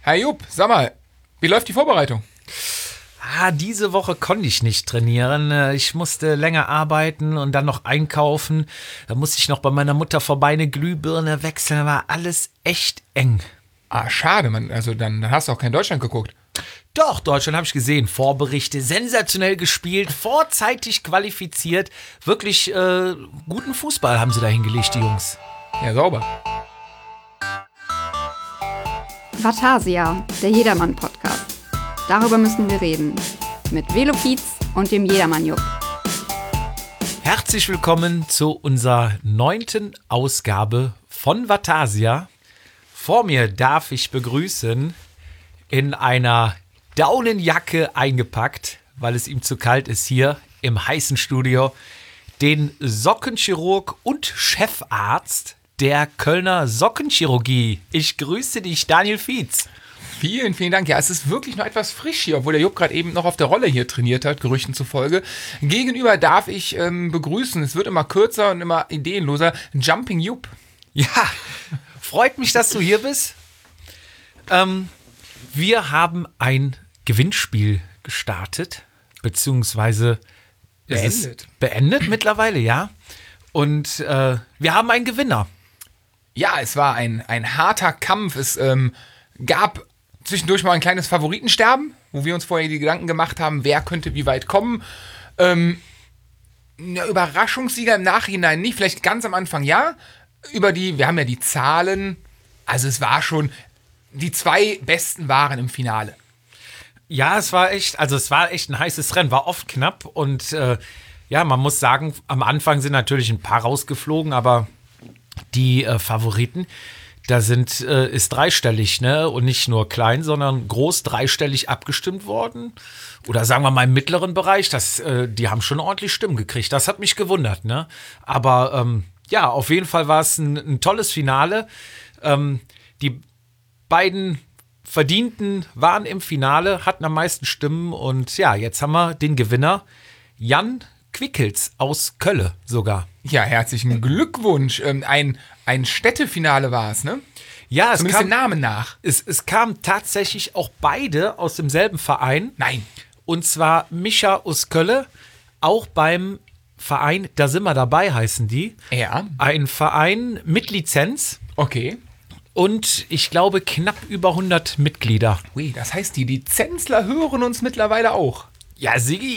Herr Jupp, sag mal, wie läuft die Vorbereitung? Diese Woche konnte ich nicht trainieren. Ich musste länger arbeiten und dann noch einkaufen. Da musste ich noch bei meiner Mutter vorbei eine Glühbirne wechseln. War alles echt eng. Schade, Mann. Also dann hast du auch kein Deutschland geguckt. Doch, Deutschland habe ich gesehen. Vorberichte, sensationell gespielt, vorzeitig qualifiziert. Wirklich guten Fußball haben sie da hingelegt, die Jungs. Ja, sauber. Vatasia, der Jedermann-Podcast. Darüber müssen wir reden. Mit Velo Pietz und dem Jedermann-Jupp. Herzlich willkommen zu unserer 9. Ausgabe von Vatasia. Vor mir darf ich begrüßen, in einer Daunenjacke eingepackt, weil es ihm zu kalt ist hier im heißen Studio, den Sockenchirurg und Chefarzt der Kölner Sockenchirurgie. Ich grüße dich, Daniel Fietz. Vielen, vielen Dank. Ja, es ist wirklich noch etwas frisch hier, obwohl der Jupp gerade eben noch auf der Rolle hier trainiert hat, Gerüchten zufolge. Gegenüber darf ich begrüßen, es wird immer kürzer und immer ideenloser, Jumping Jupp. Ja, freut mich, dass du hier bist. Wir haben ein Gewinnspiel gestartet, beziehungsweise beendet mittlerweile, ja. Und wir haben einen Gewinner. Ja, es war ein harter Kampf. Es gab zwischendurch mal ein kleines Favoritensterben, wo wir uns vorher die Gedanken gemacht haben, wer könnte wie weit kommen. Eine Überraschungssieger im Nachhinein nicht, vielleicht ganz am Anfang ja. Wir haben ja die Zahlen, also es war schon, die 2 Besten waren im Finale. Ja, es war echt ein heißes Rennen, war oft knapp und man muss sagen, am Anfang sind natürlich ein paar rausgeflogen, aber die Favoriten, da ist dreistellig, ne? Und nicht nur klein, sondern groß dreistellig abgestimmt worden. Oder sagen wir mal im mittleren Bereich, die haben schon ordentlich Stimmen gekriegt. Das hat mich gewundert, ne? Aber auf jeden Fall war es ein tolles Finale. Die beiden Verdienten waren im Finale, hatten am meisten Stimmen. Und ja, jetzt haben wir den Gewinner, Jan Quickels aus Kölle sogar. Ja, herzlichen Glückwunsch. Ein Städtefinale war es, ne? Ja, zumindest dem Namen nach. Es kamen tatsächlich auch beide aus demselben Verein. Nein. Und zwar Micha aus Kölle, auch beim Verein, da sind wir dabei, heißen die. Ja. Ein Verein mit Lizenz. Okay. Und ich glaube knapp über 100 Mitglieder. Ui, das heißt, die Lizenzler hören uns mittlerweile auch. Ja, Siggi.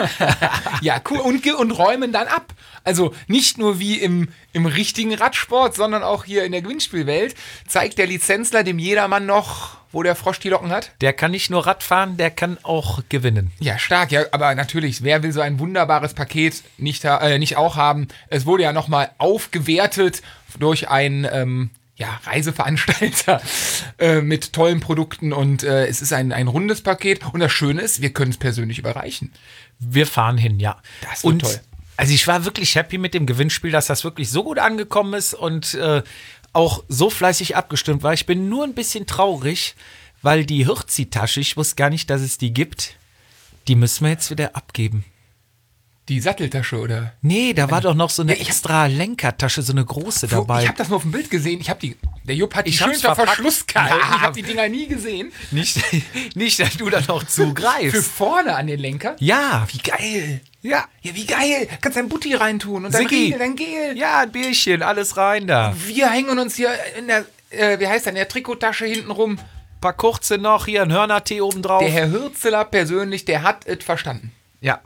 Ja, cool. Und räumen dann ab. Also nicht nur wie im richtigen Radsport, sondern auch hier in der Gewinnspielwelt zeigt der Lizenzler dem Jedermann noch, wo der Frosch die Locken hat. Der kann nicht nur Rad fahren, der kann auch gewinnen. Ja, stark. Ja, aber natürlich, wer will so ein wunderbares Paket nicht auch haben? Es wurde ja nochmal aufgewertet durch ein Reiseveranstalter mit tollen Produkten und es ist ein rundes Paket und das Schöne ist, wir können es persönlich überreichen. Wir fahren hin, ja. Das wird toll. Also ich war wirklich happy mit dem Gewinnspiel, dass das wirklich so gut angekommen ist und auch so fleißig abgestimmt war. Ich bin nur ein bisschen traurig, weil die Hirzi-Tasche, ich wusste gar nicht, dass es die gibt, die müssen wir jetzt wieder abgeben. Die Satteltasche, oder? Nee, da war doch noch so eine extra Lenkertasche, so eine große dabei. Ich habe das nur auf dem Bild gesehen. Der Jupp hat die schön unter Verschluss gehalten. Ich habe die Dinger nie gesehen. Nicht, dass du da noch zugreifst. Für vorne an den Lenker? Ja. Wie geil. Ja. Ja, wie geil. Kannst dein Butti reintun und Siggi. Dein Gel. Ja, ein Bierchen, alles rein da. Wir hängen uns hier in der, in der Trikottasche hinten rum. Paar kurze noch, hier ein Hörnertee oben drauf. Der Herr Hürzeler persönlich, der hat es verstanden. Ja.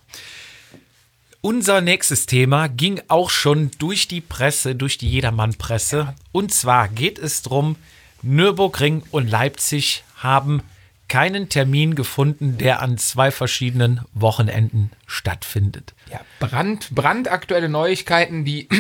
Unser nächstes Thema ging auch schon durch die Presse, durch die Jedermann-Presse. Ja. Und zwar geht es darum, Nürburgring und Leipzig haben keinen Termin gefunden, der an 2 verschiedenen Wochenenden stattfindet. Ja, brandaktuelle Neuigkeiten, die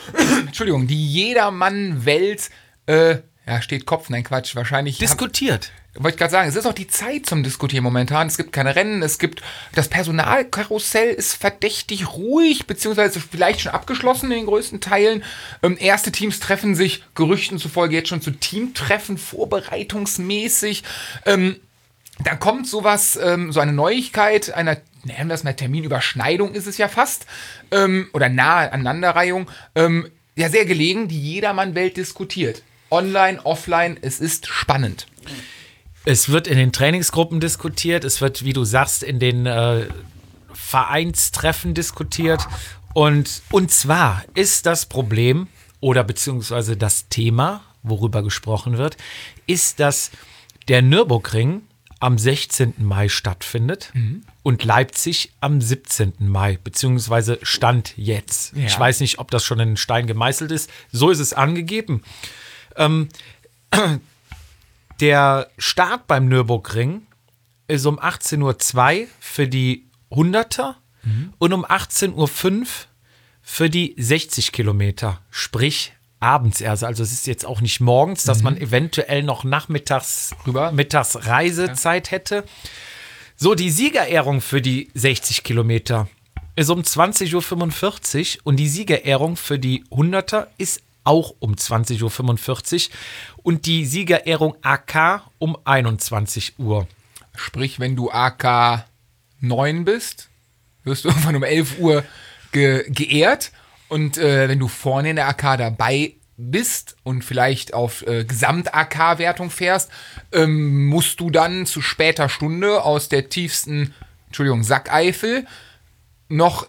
Jedermann-Welt, steht Kopf, nein Quatsch, wahrscheinlich. Diskutiert. Wollte ich gerade sagen, es ist auch die Zeit zum Diskutieren momentan. Es gibt keine Rennen, das Personalkarussell ist verdächtig ruhig, beziehungsweise vielleicht schon abgeschlossen in den größten Teilen. Erste Teams treffen sich, Gerüchten zufolge jetzt schon zu Teamtreffen, vorbereitungsmäßig. Dann kommt sowas, so eine Neuigkeit, nennen wir das mal Terminüberschneidung ist es ja fast, oder nahe Aneinanderreihung, sehr gelegen, die Jedermann-Welt diskutiert. Online, offline, es ist spannend. Es wird in den Trainingsgruppen diskutiert, es wird, wie du sagst, in den Vereinstreffen diskutiert. Und zwar ist das Problem oder beziehungsweise das Thema, worüber gesprochen wird, ist, dass der Nürburgring am 16. Mai stattfindet und Leipzig am 17. Mai, beziehungsweise Stand jetzt. Ja. Ich weiß nicht, ob das schon in Stein gemeißelt ist. So ist es angegeben. Der Start beim Nürburgring ist um 18:02 Uhr für die 100er und um 18:05 Uhr für die 60 Kilometer, sprich abends erst. Also es ist jetzt auch nicht morgens, dass man eventuell noch mittags Reisezeit hätte. So, die Siegerehrung für die 60 Kilometer ist um 20:45 Uhr und die Siegerehrung für die 100er ist auch um 20:45 Uhr und die Siegerehrung AK um 21 Uhr. Sprich, wenn du AK 9 bist, wirst du irgendwann um 11 Uhr geehrt. Und wenn du vorne in der AK dabei bist und vielleicht auf Gesamt-AK-Wertung fährst, musst du dann zu später Stunde aus der tiefsten, Sackeifel nochmal,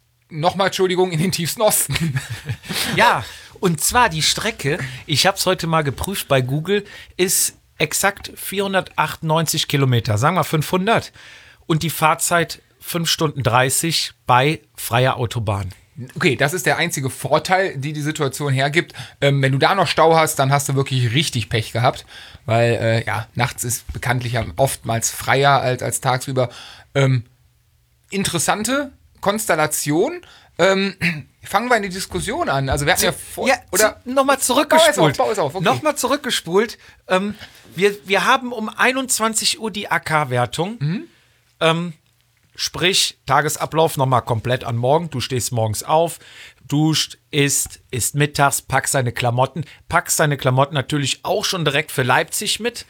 in den tiefsten Osten. Ja, und zwar die Strecke, ich habe es heute mal geprüft bei Google, ist exakt 498 Kilometer, sagen wir 500. Und die Fahrzeit 5 Stunden 30 bei freier Autobahn. Okay, das ist der einzige Vorteil, die Situation hergibt. Wenn du da noch Stau hast, dann hast du wirklich richtig Pech gehabt, weil nachts ist bekanntlich oftmals freier als tagsüber. Interessante Konstellation. Fangen wir in die Diskussion an. Also wir hatten ja vor... Nochmal zurückgespult. Bau es auf, okay. Nochmal zurückgespult. Wir haben um 21 Uhr die AK-Wertung. Sprich, Tagesablauf nochmal komplett an morgen. Du stehst morgens auf, duscht, isst mittags, packst deine Klamotten natürlich auch schon direkt für Leipzig mit.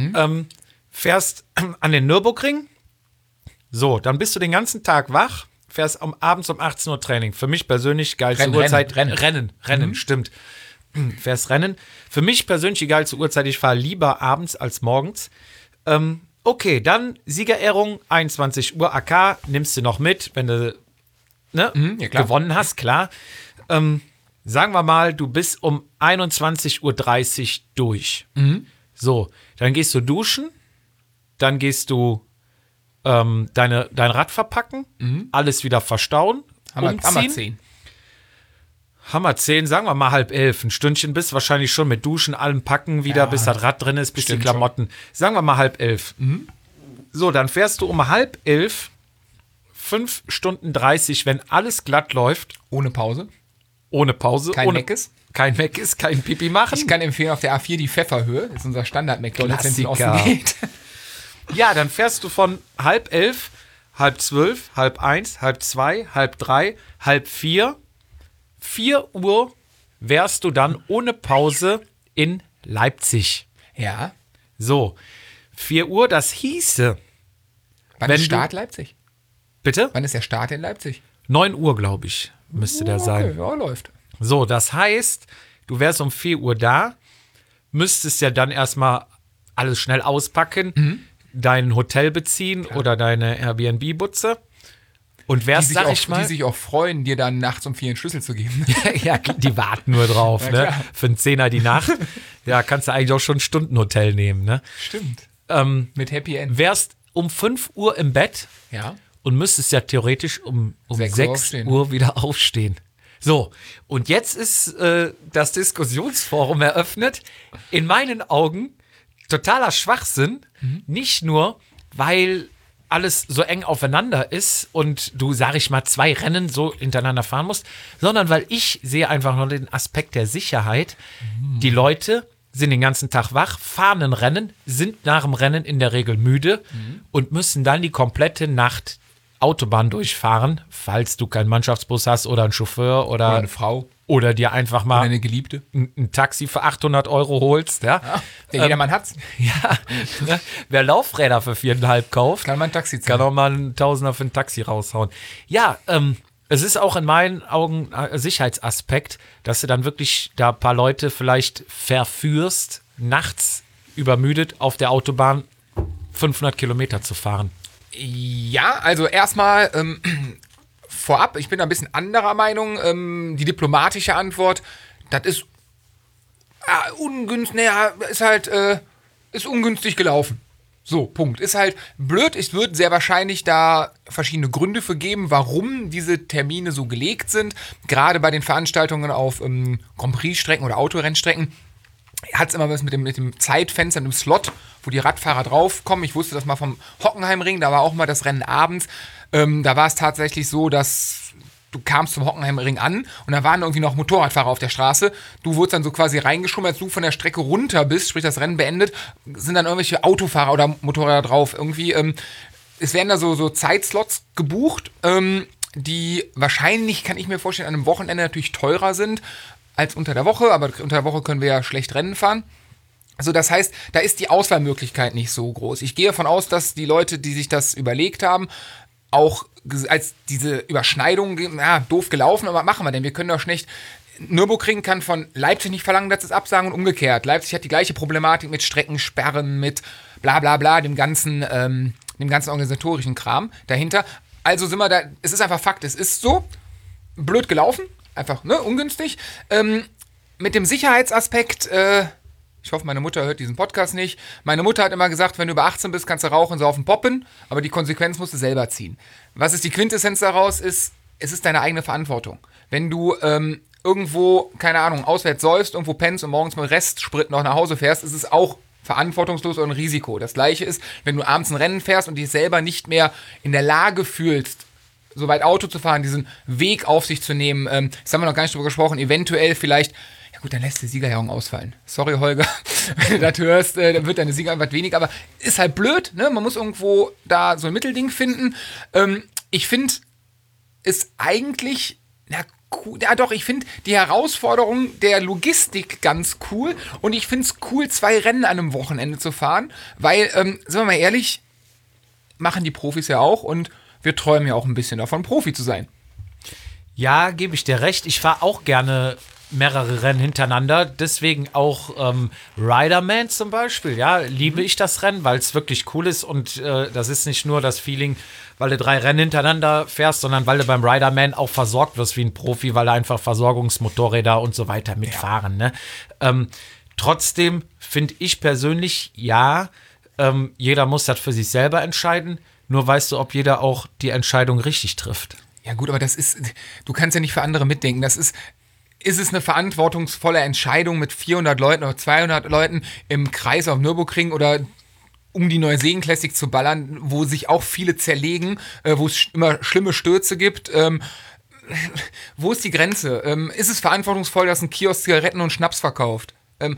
Fährst an den Nürburgring. So, dann bist du den ganzen Tag wach, fährst abends um 18 Uhr Training. Für mich persönlich geilste Uhrzeit. Rennen, stimmt. Fährst Rennen. Für mich persönlich die geilste Uhrzeit. Ich fahre lieber abends als morgens. Okay, dann Siegerehrung, 21 Uhr AK, nimmst du noch mit, wenn du gewonnen hast, klar. Sagen wir mal, du bist um 21:30 Uhr durch. So, dann gehst du duschen, dann gehst du dein Rad verpacken, alles wieder verstauen, umziehen. Hammer 10, sagen wir mal 10:30. Ein Stündchen bist wahrscheinlich schon mit Duschen, allem packen wieder, bis das Rad drin ist, bis die Klamotten. Sagen wir mal 10:30. So, dann fährst du um 10:30, 5 Stunden 30, wenn alles glatt läuft. Ohne Pause. Kein Meckes, kein Pipi machen. Ich kann empfehlen, auf der A4 die Pfefferhöhe. Das ist unser Standard-McDonald's, wenn es in den Osten geht. Ja, dann fährst du von 10:30, 10:30, 10:30, 10:30, 10:30, 10:30, 4 Uhr wärst du dann ohne Pause in Leipzig. Ja. So, 4 Uhr, das hieße... Wann ist Start Leipzig? Bitte? Wann ist der Start in Leipzig? 9 Uhr, glaube ich, müsste der sein. Ja, läuft. So, das heißt, du wärst um 4 Uhr da, müsstest ja dann erstmal alles schnell auspacken, dein Hotel beziehen oder deine Airbnb-Butze. Und wärst, die sich auch freuen, dir dann nachts um 4 einen Schlüssel zu geben. Ja, die warten nur drauf, ne? Für einen Zehner die Nacht. Ja, kannst du eigentlich auch schon ein Stundenhotel nehmen, ne? Stimmt. Mit Happy End. Wärst um 5 Uhr im Bett und müsstest ja theoretisch um 6 Uhr wieder aufstehen. So, und jetzt ist das Diskussionsforum eröffnet. In meinen Augen totaler Schwachsinn. Nicht nur, weil alles so eng aufeinander ist und du, sag ich mal, 2 Rennen so hintereinander fahren musst, sondern weil ich sehe einfach nur den Aspekt der Sicherheit. Die Leute sind den ganzen Tag wach, fahren ein Rennen, sind nach dem Rennen in der Regel müde und müssen dann die komplette Nacht Autobahn durchfahren, falls du keinen Mannschaftsbus hast oder einen Chauffeur oder eine Frau. Oder dir einfach mal oder eine Geliebte. Ein Taxi für 800 € holst. Ja? Der jedermann hat's. Ja, ne? Wer Laufräder für 4,5 kauft, kann mal ein Taxi ziehen. Kann auch mal einen Tausender für ein Taxi raushauen. Ja, es ist auch in meinen Augen ein Sicherheitsaspekt, dass du dann wirklich da ein paar Leute vielleicht verführst, nachts übermüdet auf der Autobahn 500 Kilometer zu fahren? Ja, also erstmal vorab, ich bin da ein bisschen anderer Meinung. Die diplomatische Antwort, das ist ungünstig, ist ungünstig gelaufen. So, Punkt. Ist halt blöd. Es wird sehr wahrscheinlich da verschiedene Gründe für geben, warum diese Termine so gelegt sind. Gerade bei den Veranstaltungen auf Grand Prix-Strecken oder Autorennstrecken hat es immer was mit dem Zeitfenster, mit dem Slot, wo die Radfahrer draufkommen. Ich wusste das mal vom Hockenheimring, da war auch mal das Rennen abends. Da war es tatsächlich so, dass du kamst zum Hockenheimring an und da waren irgendwie noch Motorradfahrer auf der Straße. Du wurdest dann so quasi reingeschoben, als du von der Strecke runter bist, sprich das Rennen beendet, sind dann irgendwelche Autofahrer oder Motorräder drauf. Irgendwie, es werden da so Zeitslots gebucht, die wahrscheinlich, kann ich mir vorstellen, an einem Wochenende natürlich teurer sind als unter der Woche, aber unter der Woche können wir ja schlecht Rennen fahren. Also das heißt, da ist die Auswahlmöglichkeit nicht so groß. Ich gehe davon aus, dass die Leute, die sich das überlegt haben, auch als diese Überschneidung, doof gelaufen, aber was machen wir denn? Wir können doch schlecht, Nürburgring kann von Leipzig nicht verlangen, dass es absagen und umgekehrt. Leipzig hat die gleiche Problematik mit Streckensperren, mit bla bla bla, dem ganzen organisatorischen Kram dahinter. Also sind wir da, es ist einfach Fakt, es ist so blöd gelaufen, einfach ungünstig. Mit dem Sicherheitsaspekt, ich hoffe, meine Mutter hört diesen Podcast nicht. Meine Mutter hat immer gesagt, wenn du über 18 bist, kannst du rauchen, saufen, poppen, aber die Konsequenz musst du selber ziehen. Was ist die Quintessenz daraus? Es ist deine eigene Verantwortung. Wenn du irgendwo, keine Ahnung, auswärts säufst, irgendwo pennst und morgens mit Restsprit noch nach Hause fährst, ist es auch verantwortungslos und ein Risiko. Das Gleiche ist, wenn du abends ein Rennen fährst und dich selber nicht mehr in der Lage fühlst, so weit Auto zu fahren, diesen Weg auf sich zu nehmen. Das haben wir noch gar nicht drüber gesprochen, eventuell vielleicht. Ja gut, dann lässt die Siegerehrung ausfallen. Sorry, Holger, wenn du das hörst, dann wird deine Siegerehrung etwas weniger, aber ist halt blöd, ne? Man muss irgendwo da so ein Mittelding finden. Ich finde es eigentlich, ich finde die Herausforderung der Logistik ganz cool und ich finde es cool, 2 Rennen an einem Wochenende zu fahren, weil, sind wir mal ehrlich, machen die Profis ja auch und wir träumen ja auch ein bisschen davon, Profi zu sein. Ja, gebe ich dir recht. Ich fahre auch gerne mehrere Rennen hintereinander. Deswegen auch Riderman zum Beispiel. Ja, liebe ich das Rennen, weil es wirklich cool ist. Und das ist nicht nur das Feeling, weil du 3 Rennen hintereinander fährst, sondern weil du beim Riderman auch versorgt wirst wie ein Profi, weil da einfach Versorgungsmotorräder und so weiter mitfahren. Ne? Trotzdem finde ich persönlich, jeder muss das für sich selber entscheiden. Nur weißt du, ob jeder auch die Entscheidung richtig trifft. Ja gut, aber du kannst ja nicht für andere mitdenken. Ist es eine verantwortungsvolle Entscheidung mit 400 Leuten oder 200 Leuten im Kreis auf Nürburgring oder um die Neuseen Classic zu ballern, wo sich auch viele zerlegen, wo es immer schlimme Stürze gibt. Wo ist die Grenze? Ist es verantwortungsvoll, dass ein Kiosk Zigaretten und Schnaps verkauft?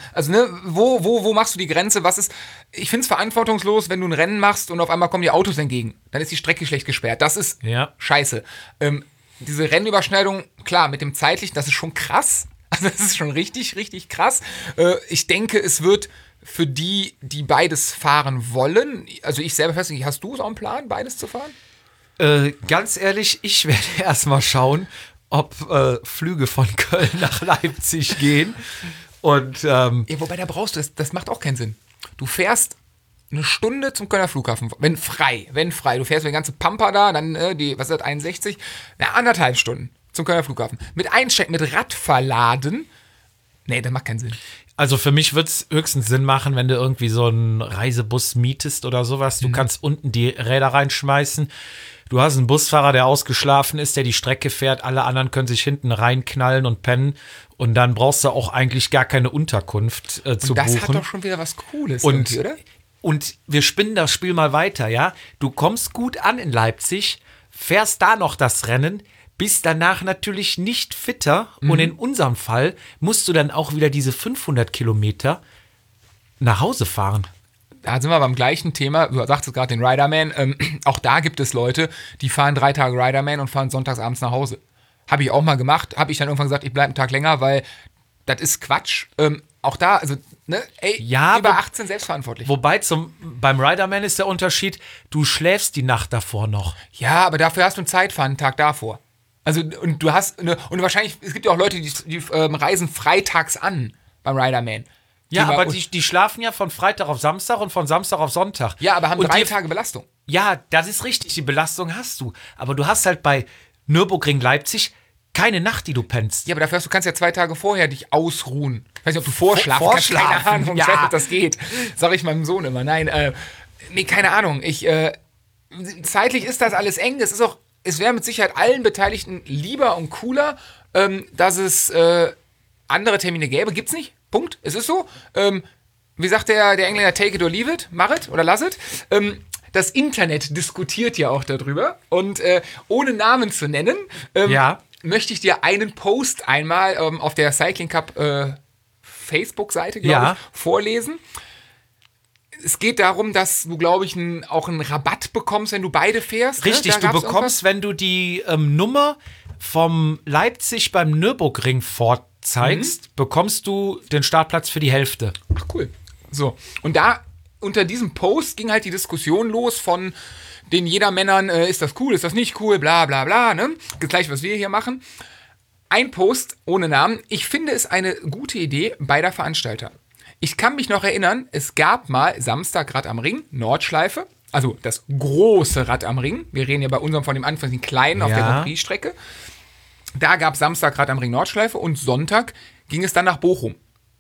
Wo machst du die Grenze? Ich finde es verantwortungslos, wenn du ein Rennen machst und auf einmal kommen die Autos entgegen. Dann ist die Strecke schlecht gesperrt. Das ist scheiße. Diese Rennüberschneidung, klar, mit dem Zeitlichen, das ist schon krass. Also das ist schon richtig, richtig krass. Ich denke, es wird für die beides fahren wollen, also ich selber festlege, hast du so einen Plan, beides zu fahren? Ganz ehrlich, ich werde erstmal schauen, ob Flüge von Köln nach Leipzig gehen. Und, wobei, da brauchst du, das macht auch keinen Sinn. Du fährst eine Stunde zum Kölner Flughafen, wenn frei. Du fährst die ganze Pampa da, dann was ist das, 61? 1,5 Stunden zum Kölner Flughafen. Mit Einchecken, mit Rad verladen. Nee, das macht keinen Sinn. Also für mich wird es höchstens Sinn machen, wenn du irgendwie so einen Reisebus mietest oder sowas. Du kannst unten die Räder reinschmeißen. Du hast einen Busfahrer, der ausgeschlafen ist, der die Strecke fährt. Alle anderen können sich hinten reinknallen und pennen. Und dann brauchst du auch eigentlich gar keine Unterkunft zu buchen. Das hat doch schon wieder was Cooles, oder? Und wir spinnen das Spiel mal weiter, ja? Du kommst gut an in Leipzig, fährst da noch das Rennen, bist danach natürlich nicht fitter. Und in unserem Fall musst du dann auch wieder diese 500 Kilometer nach Hause fahren. Da sind wir beim gleichen Thema, du sagtest gerade den Riderman, auch da gibt es Leute, die fahren 3 Tage Riderman und fahren sonntags abends nach Hause. Habe ich auch mal gemacht, habe ich dann irgendwann gesagt, ich bleibe einen Tag länger, weil das ist Quatsch. Auch da, also, über 18 selbstverantwortlich. Wobei beim Riderman ist der Unterschied, du schläfst die Nacht davor noch. Ja, aber dafür hast du ein Zeitfahren einen Tag davor. Also, und du hast, und wahrscheinlich, es gibt ja auch Leute, die reisen freitags an beim Riderman. Ja, aber die schlafen ja von Freitag auf Samstag und von Samstag auf Sonntag. Ja, aber haben und 3 Tage Belastung. Ja, das ist richtig, die Belastung hast du. Aber du hast halt bei Nürburgring Leipzig keine Nacht, die du pennst. Ja, aber dafür du kannst ja 2 Tage vorher dich ausruhen. Ich weiß nicht, ob du vorschlafen kannst. Keine Ahnung, ja. ob das geht. Sag ich meinem Sohn immer. Nein, nee, keine Ahnung. Zeitlich ist das alles eng. Es wäre mit Sicherheit allen Beteiligten lieber und cooler, dass es andere Termine gäbe. Gibt's nicht. Punkt. Es ist so. Wie sagt der Engländer, take it or leave it, mach it oder lass it. Das Internet diskutiert ja auch darüber. Und ohne Namen zu nennen, möchte ich dir einen Post einmal auf der Cycling Cup Facebook-Seite, glaube ich, vorlesen. Es geht darum, dass du, glaube ich, auch einen Rabatt bekommst, wenn du beide fährst. Richtig, du bekommst, wenn du die Nummer vom Leipzig beim Nürburgring vorzeigst, bekommst du den Startplatz für die Hälfte. Ach, cool. So, und da unter diesem Post ging halt die Diskussion los von den Jedermännern, ist das cool, ist das nicht cool, bla bla bla, ne? Gleich, was wir hier machen. Ein Post ohne Namen. Ich finde es eine gute Idee beider Veranstalter. Ich kann mich noch erinnern, es gab mal Samstag Rad am Ring, Nordschleife, also das große Rad am Ring. Wir reden ja bei unserem von dem Anfang, den kleinen auf der Grand Prix-Strecke. Da gab es Samstag Rad am Ring Nordschleife und Sonntag ging es dann nach Bochum.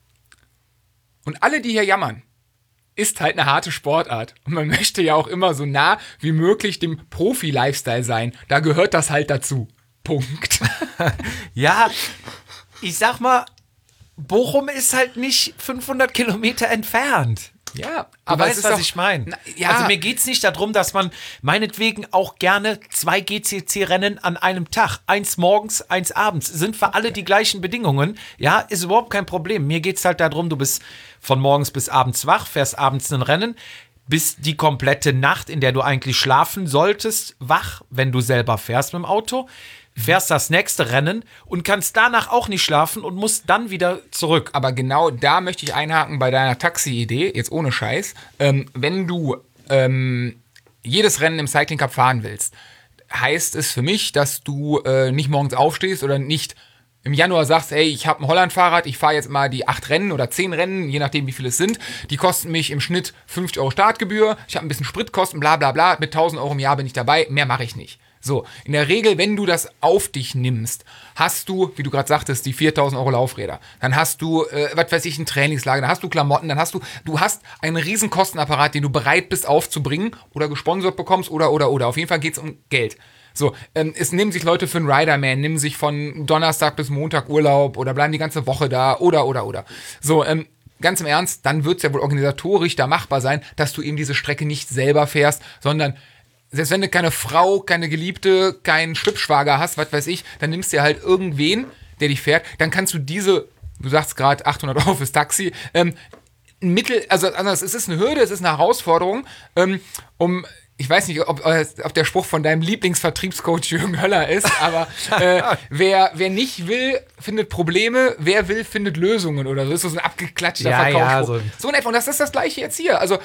Und alle, die hier jammern, ist halt eine harte Sportart. Und man möchte ja auch immer so nah wie möglich dem Profi-Lifestyle sein. Da gehört das halt dazu. Punkt. Ja, ich sag mal, Bochum ist halt nicht 500 Kilometer entfernt. Ja, aber weißt, was ich meine. Ja. Also mir geht es nicht darum, dass man meinetwegen auch gerne 2 GCC-Rennen an einem Tag, 1 morgens, 1 abends, sind für alle die gleichen Bedingungen. Ja, ist überhaupt kein Problem. Mir geht es halt darum, du bist von morgens bis abends wach, fährst abends ein Rennen, bist die komplette Nacht, in der du eigentlich schlafen solltest, wach, wenn du selber fährst mit dem Auto, fährst das nächste Rennen und kannst danach auch nicht schlafen und musst dann wieder zurück. Aber genau da möchte ich einhaken bei deiner Taxi-Idee, jetzt ohne Scheiß. Wenn du jedes Rennen im Cycling Cup fahren willst, heißt es für mich, dass du nicht morgens aufstehst oder nicht im Januar sagst, ey, ich habe ein Holland-Fahrrad, ich fahre jetzt mal die 8 Rennen oder 10 Rennen, je nachdem wie viele es sind. Die kosten mich im Schnitt 50 € Startgebühr, ich habe ein bisschen Spritkosten, bla bla bla, mit 1.000 € im Jahr bin ich dabei, mehr mache ich nicht. So, in der Regel, wenn du das auf dich nimmst, hast du, wie du gerade sagtest, die 4.000 € Laufräder. Dann hast du, was weiß ich, ein Trainingslager, dann hast du Klamotten, dann hast du hast einen riesen Kostenapparat, den du bereit bist aufzubringen oder gesponsert bekommst oder. Auf jeden Fall geht es um Geld. So, es nehmen sich Leute für einen Riderman, nehmen sich von Donnerstag bis Montag Urlaub oder bleiben die ganze Woche da oder. So, ganz im Ernst, dann wird es ja wohl organisatorisch da machbar sein, dass du eben diese Strecke nicht selber fährst, sondern selbst wenn du keine Frau, keine Geliebte, keinen Schwippschwager hast, was weiß ich, dann nimmst du ja halt irgendwen, der dich fährt, dann kannst du du sagst gerade 800 € fürs Taxi, also es ist eine Hürde, es ist eine Herausforderung, ich weiß nicht, ob der Spruch von deinem Lieblingsvertriebscoach Jürgen Höller ist, aber wer nicht will, findet Probleme, wer will, findet Lösungen oder so. Das ist so ein abgeklatschter Verkaufsspruch. Ja, so in etwa. Und das ist das Gleiche jetzt hier. Also,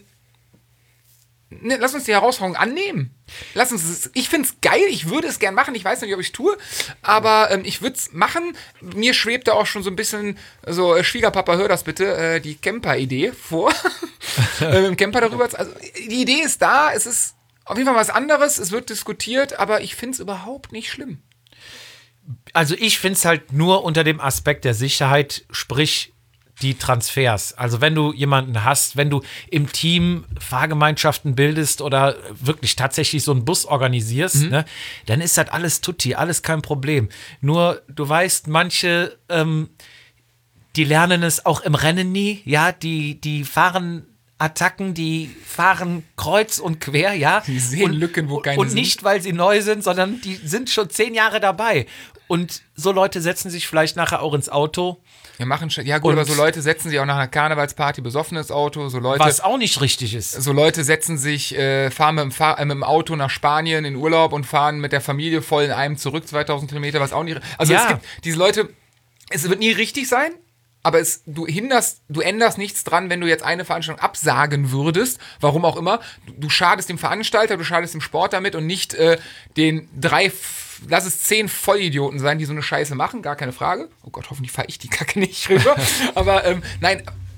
lass uns die Herausforderung annehmen. Ich finde es geil, ich würde es gern machen, ich weiß nicht, ob ich es tue, aber ich würde es machen. Mir schwebt da auch schon so ein bisschen so, Schwiegerpapa, hör das bitte, die Camper-Idee vor. Im Camper darüber. Also, die Idee ist da, es ist auf jeden Fall was anderes, es wird diskutiert, aber ich finde es überhaupt nicht schlimm. Also ich finde es halt nur unter dem Aspekt der Sicherheit, sprich die Transfers. Also wenn du jemanden hast, wenn du im Team Fahrgemeinschaften bildest oder wirklich tatsächlich so einen Bus organisierst, ne, dann ist das alles tutti, alles kein Problem. Nur, du weißt, manche, die lernen es auch im Rennen nie, ja, die fahren Attacken, die fahren kreuz und quer, ja. Die sehen Lücken, wo keine sind. Und nicht, weil sie neu sind, sondern die sind schon 10 Jahre dabei. Und so Leute setzen sich vielleicht nachher auch ins Auto. Aber so Leute setzen sich auch nach einer Karnevalsparty besoffen ins Auto. So Leute, was auch nicht richtig ist. So Leute setzen sich, fahren mit dem Auto nach Spanien in Urlaub und fahren mit der Familie voll in einem zurück, 2000 Kilometer, was auch nicht. Also es gibt diese Leute, es wird nie richtig sein, aber du änderst nichts dran, wenn du jetzt eine Veranstaltung absagen würdest, warum auch immer. Du schadest dem Veranstalter, du schadest dem Sport damit und nicht den 10 Vollidioten sein, die so eine Scheiße machen, gar keine Frage. Oh Gott, hoffentlich fahre ich die Kacke nicht rüber. Aber nein,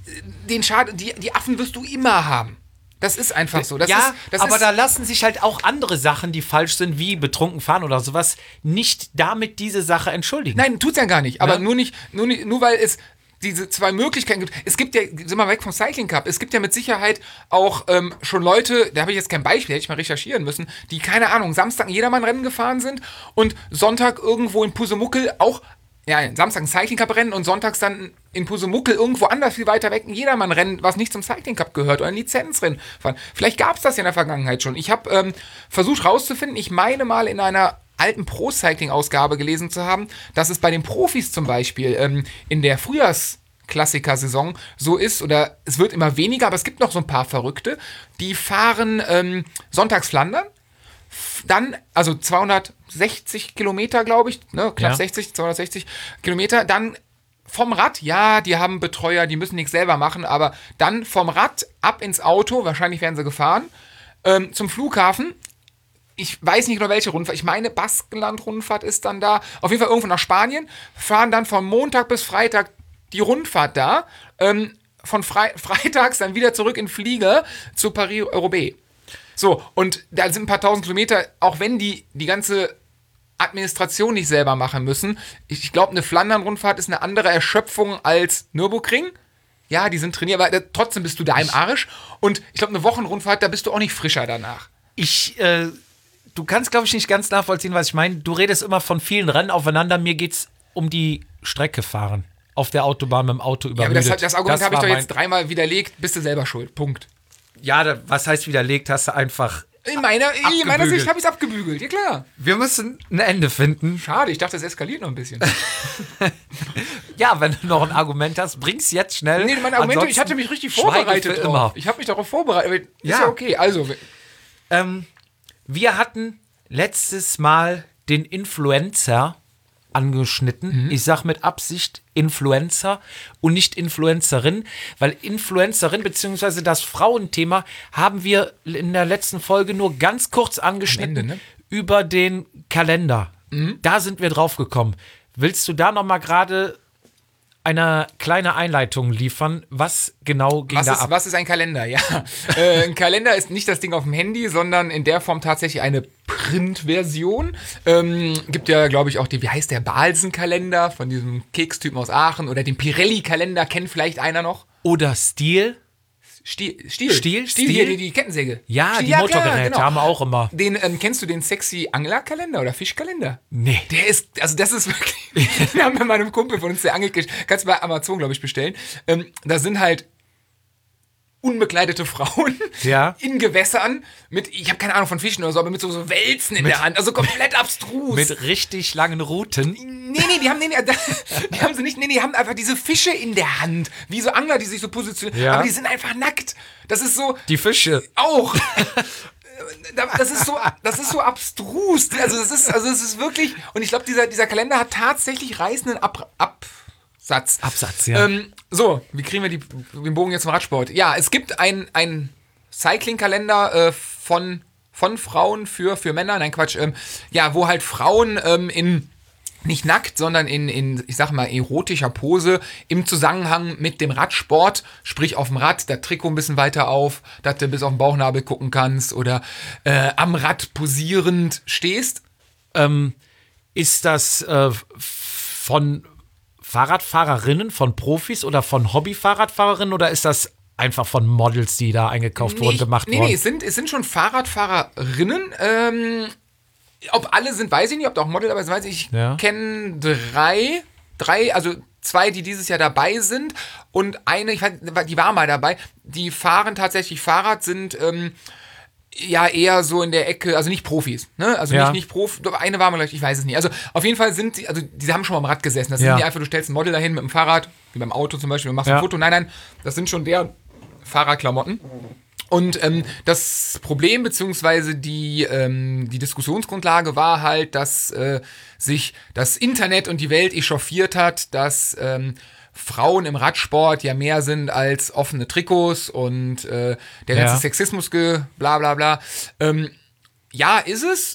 die Affen wirst du immer haben. Das ist einfach so. Aber da lassen sich halt auch andere Sachen, die falsch sind, wie betrunken fahren oder sowas, nicht damit diese Sache entschuldigen. Nein, tut's ja gar nicht. Aber nur weil es diese zwei Möglichkeiten gibt. Es gibt ja, sind wir weg vom Cycling Cup, es gibt ja mit Sicherheit auch schon Leute, da habe ich jetzt kein Beispiel, hätte ich mal recherchieren müssen, die, keine Ahnung, Samstag ein Jedermann-Rennen gefahren sind und Sonntag irgendwo in Pusemuckel auch, Samstag ein Cycling Cup Rennen und sonntags dann in Pusemuckel irgendwo anders viel weiter weg ein Jedermann-Rennen, was nicht zum Cycling Cup gehört oder ein Lizenzrennen fahren. Vielleicht gab es das ja in der Vergangenheit schon. Ich habe versucht rauszufinden, ich meine mal in einer alten Pro-Cycling-Ausgabe gelesen zu haben, dass es bei den Profis zum Beispiel in der Frühjahrsklassiker-Saison so ist, oder es wird immer weniger, aber es gibt noch so ein paar Verrückte, die fahren sonntags Flandern, dann, also 260 Kilometer, glaube ich, ne, knapp 260 Kilometer, dann vom Rad, die haben Betreuer, die müssen nichts selber machen, aber dann vom Rad ab ins Auto, wahrscheinlich werden sie gefahren, zum Flughafen. Ich weiß nicht genau welche Rundfahrt, ich meine Baskenland-Rundfahrt ist dann da, auf jeden Fall irgendwo nach Spanien, fahren dann von Montag bis Freitag die Rundfahrt da, von freitags dann wieder zurück in Flieger zu Paris-Roubaix. So, und da sind ein paar tausend Kilometer, auch wenn die ganze Administration nicht selber machen müssen. Ich glaube, eine Flandern-Rundfahrt ist eine andere Erschöpfung als Nürburgring. Ja, die sind trainiert, aber trotzdem bist du da im Arsch. Und ich glaube, eine Wochenrundfahrt, da bist du auch nicht frischer danach. Du kannst, glaube ich, nicht ganz nachvollziehen, was ich meine. Du redest immer von vielen Rennen aufeinander. Mir geht's um die Strecke fahren. Auf der Autobahn mit dem Auto übermüdet. Ja, aber das Argument habe ich doch jetzt dreimal widerlegt. Bist du selber schuld. Punkt. Ja, was heißt widerlegt? Hast du einfach in meiner Sicht habe ich es abgebügelt. Ja, klar. Wir müssen ein Ende finden. Schade, ich dachte, es eskaliert noch ein bisschen. Ja, wenn du noch ein Argument hast, bring's jetzt schnell. Nee, mein Argument, ich hatte mich richtig vorbereitet drauf. Immer. Ich habe mich darauf vorbereitet. Ist ja okay. Also, wir hatten letztes Mal den Influencer angeschnitten. Ich sag mit Absicht Influencer und nicht Influencerin, weil Influencerin bzw. das Frauenthema haben wir in der letzten Folge nur ganz kurz angeschnitten. Ende, ne? Über den Kalender. Da sind wir drauf gekommen. Willst du da noch mal gerade eine kleine Einleitung liefern? Was genau ging da ab? Was ist ein Kalender? Ja, ein Kalender ist nicht das Ding auf dem Handy, sondern in der Form tatsächlich eine Printversion. Gibt ja, glaube ich, auch wie heißt der, Balsen-Kalender von diesem Kekstypen aus Aachen oder den Pirelli-Kalender, kennt vielleicht einer noch? Oder Stil? Stiel, Stil? die Kettensäge. Ja, Stiel, die Motorgeräte klar, genau. haben wir auch immer. Kennst du den sexy Anglerkalender oder Fischkalender? Nee. Das ist wirklich, den haben wir mal einem Kumpel von uns, der angelt, kannst du bei Amazon, glaube ich, bestellen. Da sind halt unbekleidete Frauen in Gewässern mit, ich habe keine Ahnung von Fischen oder so, aber mit so Wälzen in der Hand, also komplett abstrus. Mit richtig langen Routen. Nee, die haben sie nicht, die haben einfach diese Fische in der Hand, wie so Angler, die sich so positionieren, aber die sind einfach nackt. Das ist so... Die Fische. Auch. Das ist so abstrus. Also es ist wirklich, und ich glaube, dieser Kalender hat tatsächlich reißenden Absatz, ja. So, wie kriegen wir den Bogen jetzt zum Radsport? Ja, es gibt ein Cycling-Kalender von Frauen für Männer, nein Quatsch, wo halt Frauen in nicht nackt, sondern in, ich sag mal, erotischer Pose im Zusammenhang mit dem Radsport, sprich auf dem Rad, das Trikot ein bisschen weiter auf, dass du bis auf den Bauchnabel gucken kannst oder am Rad posierend stehst. Ist das von Fahrradfahrerinnen, von Profis oder von Hobby-Fahrradfahrerinnen oder ist das einfach von Models, die da eingekauft wurden, gemacht worden? Nee, es sind schon Fahrradfahrerinnen. Ob alle sind, weiß ich nicht, ob da auch Model dabei sind, weiß ich. Ich kenne drei, also 2, die dieses Jahr dabei sind und eine, die war mal dabei, die fahren tatsächlich Fahrrad, sind eher so in der Ecke, also nicht Profis, ne? Also nicht Profi, eine war mal gleich, ich weiß es nicht. Also auf jeden Fall sind sie, also die haben schon mal am Rad gesessen. Das sind die einfach, du stellst ein Model dahin mit dem Fahrrad, wie beim Auto zum Beispiel, du machst ein Foto. Nein, das sind schon deren Fahrradklamotten. Und das Problem beziehungsweise die Diskussionsgrundlage war halt, dass sich das Internet und die Welt echauffiert hat, dass Frauen im Radsport ja mehr sind als offene Trikots und der ganze Sexismus bla bla bla. Ja, ist es.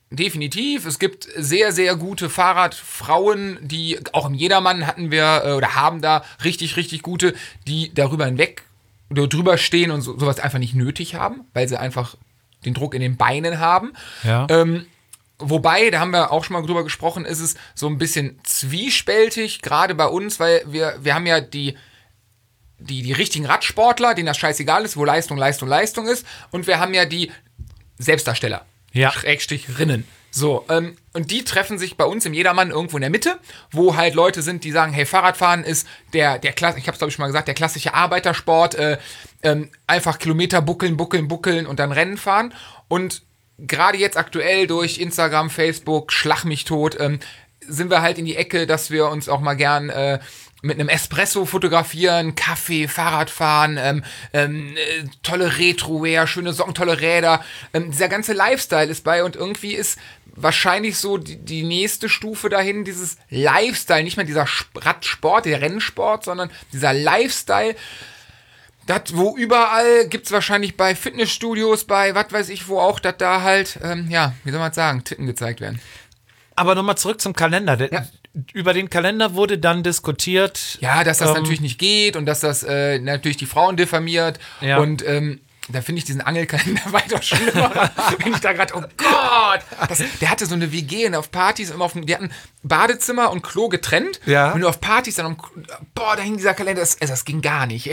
definitiv. Es gibt sehr, sehr gute Fahrradfrauen, die auch im Jedermann hatten wir oder haben da richtig, richtig gute, die darüber hinweg oder drüber stehen und sowas einfach nicht nötig haben, weil sie einfach den Druck in den Beinen haben. Ja. Wobei, da haben wir auch schon mal drüber gesprochen, ist es so ein bisschen zwiespältig, gerade bei uns, weil wir haben ja die richtigen Radsportler, denen das scheißegal ist, wo Leistung ist. Und wir haben ja die Selbstdarsteller. Ja. Schrägstrich-Rinnen. So, und die treffen sich bei uns im Jedermann irgendwo in der Mitte, wo halt Leute sind, die sagen, hey, Fahrradfahren ist der Klasse, ich hab's glaube ich schon mal gesagt, der klassische Arbeitersport, einfach Kilometer buckeln und dann Rennen fahren. Und gerade jetzt aktuell durch Instagram, Facebook, Schlag mich tot, sind wir halt in die Ecke, dass wir uns auch mal gern mit einem Espresso fotografieren, Kaffee, Fahrradfahren, tolle Retro-Wear, schöne Socken, tolle Räder. Dieser ganze Lifestyle ist bei und irgendwie ist wahrscheinlich so die nächste Stufe dahin, dieses Lifestyle, nicht mehr dieser Radsport, der Rennsport, sondern dieser Lifestyle. Das, wo überall gibt's wahrscheinlich bei Fitnessstudios, bei was weiß ich wo auch, dass da halt, wie soll man sagen, Titten gezeigt werden. Aber nochmal zurück zum Kalender. Ja. Über den Kalender wurde dann diskutiert. Ja, dass das natürlich nicht geht und dass das natürlich die Frauen diffamiert. Ja. Und da finde ich diesen Angelkalender weiter schlimmer. Wenn ich da gerade, oh Gott! Der hatte so eine WG und auf Partys immer die hatten Badezimmer und Klo getrennt. Ja. Wenn du auf Partys dann da hing dieser Kalender, das ging gar nicht.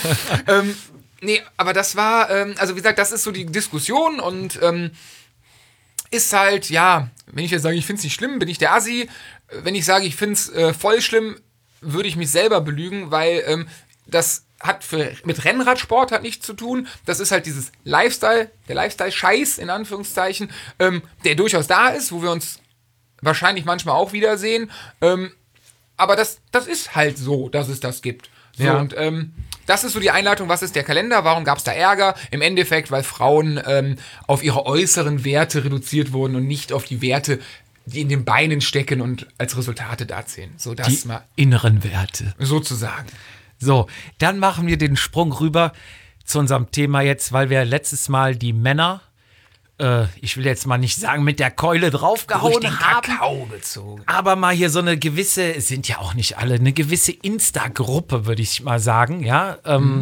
Nee, aber das war, also wie gesagt, das ist so die Diskussion und ist halt, ja, wenn ich jetzt sage, ich finde es nicht schlimm, bin ich der Assi. Wenn ich sage, ich finde es voll schlimm, würde ich mich selber belügen, weil das hat mit Rennradsport hat nichts zu tun. Das ist halt dieses Lifestyle, der Lifestyle-Scheiß, in Anführungszeichen, der durchaus da ist, wo wir uns wahrscheinlich manchmal auch wiedersehen. Aber das ist halt so, dass es das gibt. So, Ja. und das ist so die Einleitung, was ist der Kalender, warum gab es da Ärger? Im Endeffekt, weil Frauen auf ihre äußeren Werte reduziert wurden und nicht auf die Werte, die in den Beinen stecken und als Resultate dazählen. So, das Die mal inneren Werte. sozusagen. So, dann machen wir den Sprung rüber zu unserem Thema jetzt, weil wir letztes Mal die Männer, ich will jetzt mal nicht sagen, mit der Keule draufgehauen haben, Kakao gezogen. aber mal hier so eine gewisse, es sind ja auch nicht alle, eine gewisse Insta-Gruppe, würde ich mal sagen, ja,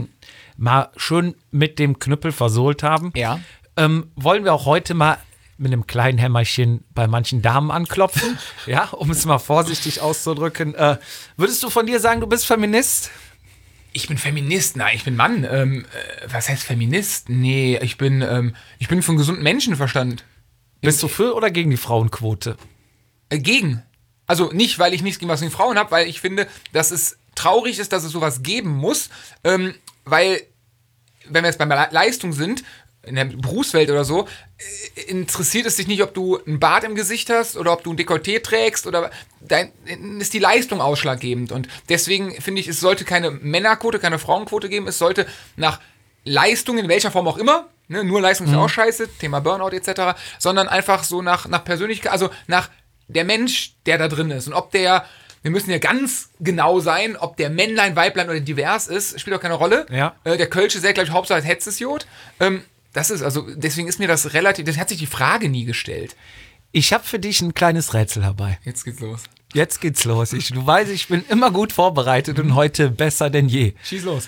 mal schön mit dem Knüppel versohlt haben. Ja. Wollen wir auch heute mal mit einem kleinen Hämmerchen bei manchen Damen anklopfen, ja, um es mal vorsichtig auszudrücken. Würdest du von dir sagen, du bist Feminist? Ich bin Feminist, nein, ich bin Mann. Was heißt Feminist? Nee, ich bin von gesundem Menschenverstand. Bist du für oder gegen die Frauenquote? Gegen. Also nicht, weil ich nichts gegen was gegen Frauen habe, weil ich finde, dass es traurig ist, dass es sowas geben muss. Weil, wenn wir jetzt bei Leistung sind, in der Berufswelt oder so, interessiert es dich nicht, ob du einen Bart im Gesicht hast oder ob du ein Dekolleté trägst oder ist die Leistung ausschlaggebend. Und deswegen finde ich, es sollte keine Männerquote, keine Frauenquote geben. Es sollte nach Leistung, in welcher Form auch immer, ne, nur Leistung ist ja auch scheiße, Thema Burnout etc., sondern einfach so nach Persönlichkeit, also nach der Mensch, der da drin ist. Und ob wir müssen ja ganz genau sein, ob der Männlein, Weiblein oder divers ist, spielt auch keine Rolle. Ja. Der Kölsche sagt, glaube ich, Hauptsache als Hetzesjod. Das ist, also, deswegen ist mir das hat sich die Frage nie gestellt. Ich habe für dich ein kleines Rätsel dabei. Jetzt geht's los. Jetzt geht's los. Du weißt, ich bin immer gut vorbereitet und heute besser denn je. Schieß los.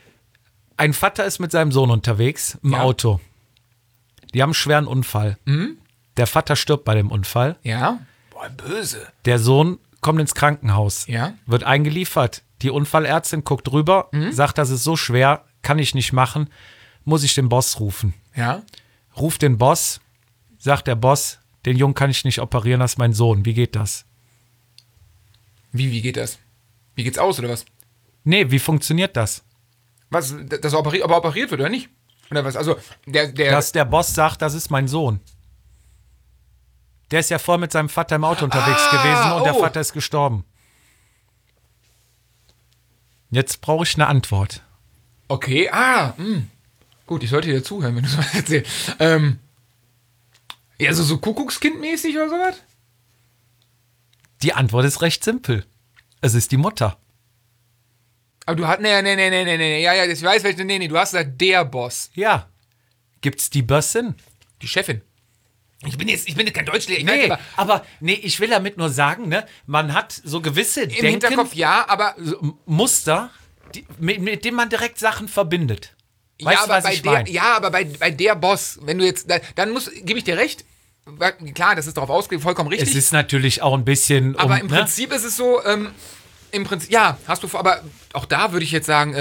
Ein Vater ist mit seinem Sohn unterwegs im Ja. Auto. Die haben einen schweren Unfall. Der Vater stirbt bei dem Unfall. Ja? Boah, böse. Der Sohn kommt ins Krankenhaus. Ja. Wird eingeliefert. Die Unfallärztin guckt rüber, sagt, das ist so schwer, kann ich nicht machen, muss ich den Boss rufen. Ja? Ruft den Boss, sagt der Boss, den Jungen kann ich nicht operieren, das ist mein Sohn. Wie geht das? Wie geht das? Wie geht's aus, oder was? Nee, wie funktioniert das? Was, dass er operiert wird, oder nicht? Oder was? Also, Dass der Boss sagt, das ist mein Sohn. Der ist ja voll mit seinem Vater im Auto unterwegs gewesen und der Vater ist gestorben. Jetzt brauche ich eine Antwort. Okay, gut, ich sollte dir zuhören, wenn du sowas erzählst. Ja, also so Kuckuckskind-mäßig oder sowas? Die Antwort ist recht simpel. Es ist die Mutter. Aber du hast, nee, ja, ich weiß, du hast gesagt, der Boss. Ja. Gibt's die Bössin? Die Chefin. Ich bin jetzt kein Deutschlehrer. Ich will damit nur sagen, ne, man hat so gewisse Im Hinterkopf, ja, aber Muster, mit denen man direkt Sachen verbindet. Weißt du, was ich meine? Ja, aber bei der Boss, wenn du jetzt, dann gebe ich dir recht, klar, das ist darauf ausgelegt, vollkommen richtig. Es ist natürlich auch ein bisschen. Aber im Prinzip ist es so, ja, hast du, aber auch da würde ich jetzt sagen,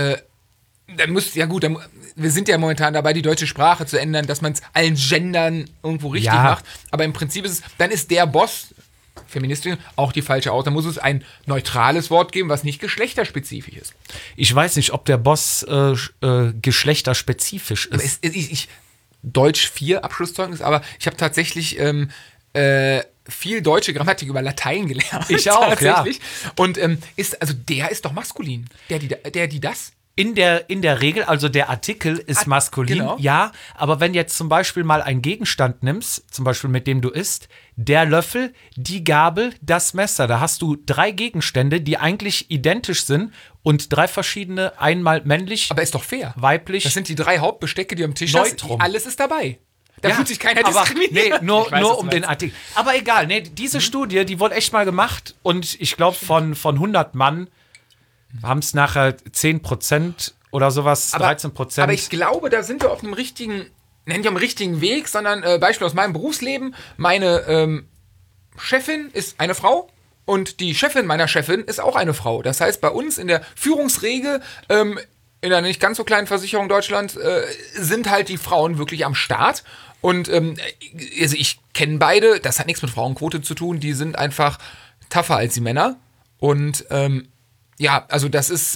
wir sind ja momentan dabei, die deutsche Sprache zu ändern, dass man es allen Gendern irgendwo richtig macht. Aber im Prinzip dann ist der Boss, Feministin, auch die falsche Aus. Da muss es ein neutrales Wort geben, was nicht geschlechterspezifisch ist. Ich weiß nicht, ob der Boss geschlechterspezifisch ist. Deutsch 4 Abschlusszeugnis, aber ich habe tatsächlich viel deutsche Grammatik über Latein gelernt. Ich auch, tatsächlich. Ja. Und der ist doch maskulin. Die das? In der Regel, also der Artikel ist maskulin, genau. Ja, aber wenn jetzt zum Beispiel mal einen Gegenstand nimmst, zum Beispiel mit dem du isst, der Löffel, die Gabel, das Messer, da hast du 3 Gegenstände, die eigentlich identisch sind und 3 verschiedene, einmal männlich, aber ist doch fair. Weiblich. Das sind die 3 Hauptbestecke, die am Tisch Neutrum. Alles ist dabei. Da fühlt sich keiner diskriminiert. Nee, nur um den Artikel. Aber egal, diese Studie, die wurde echt mal gemacht und ich glaube von 100 Mann haben es nachher 10% oder sowas, 13%. Aber ich glaube, da sind wir auf einem richtigen Weg, sondern Beispiel aus meinem Berufsleben. Meine Chefin ist eine Frau und die Chefin meiner Chefin ist auch eine Frau. Das heißt, bei uns in der Führungsregel in einer nicht ganz so kleinen Versicherung Deutschland sind halt die Frauen wirklich am Start. Und also ich kenne beide, das hat nichts mit Frauenquote zu tun, die sind einfach tougher als die Männer. Und ja, also das ist,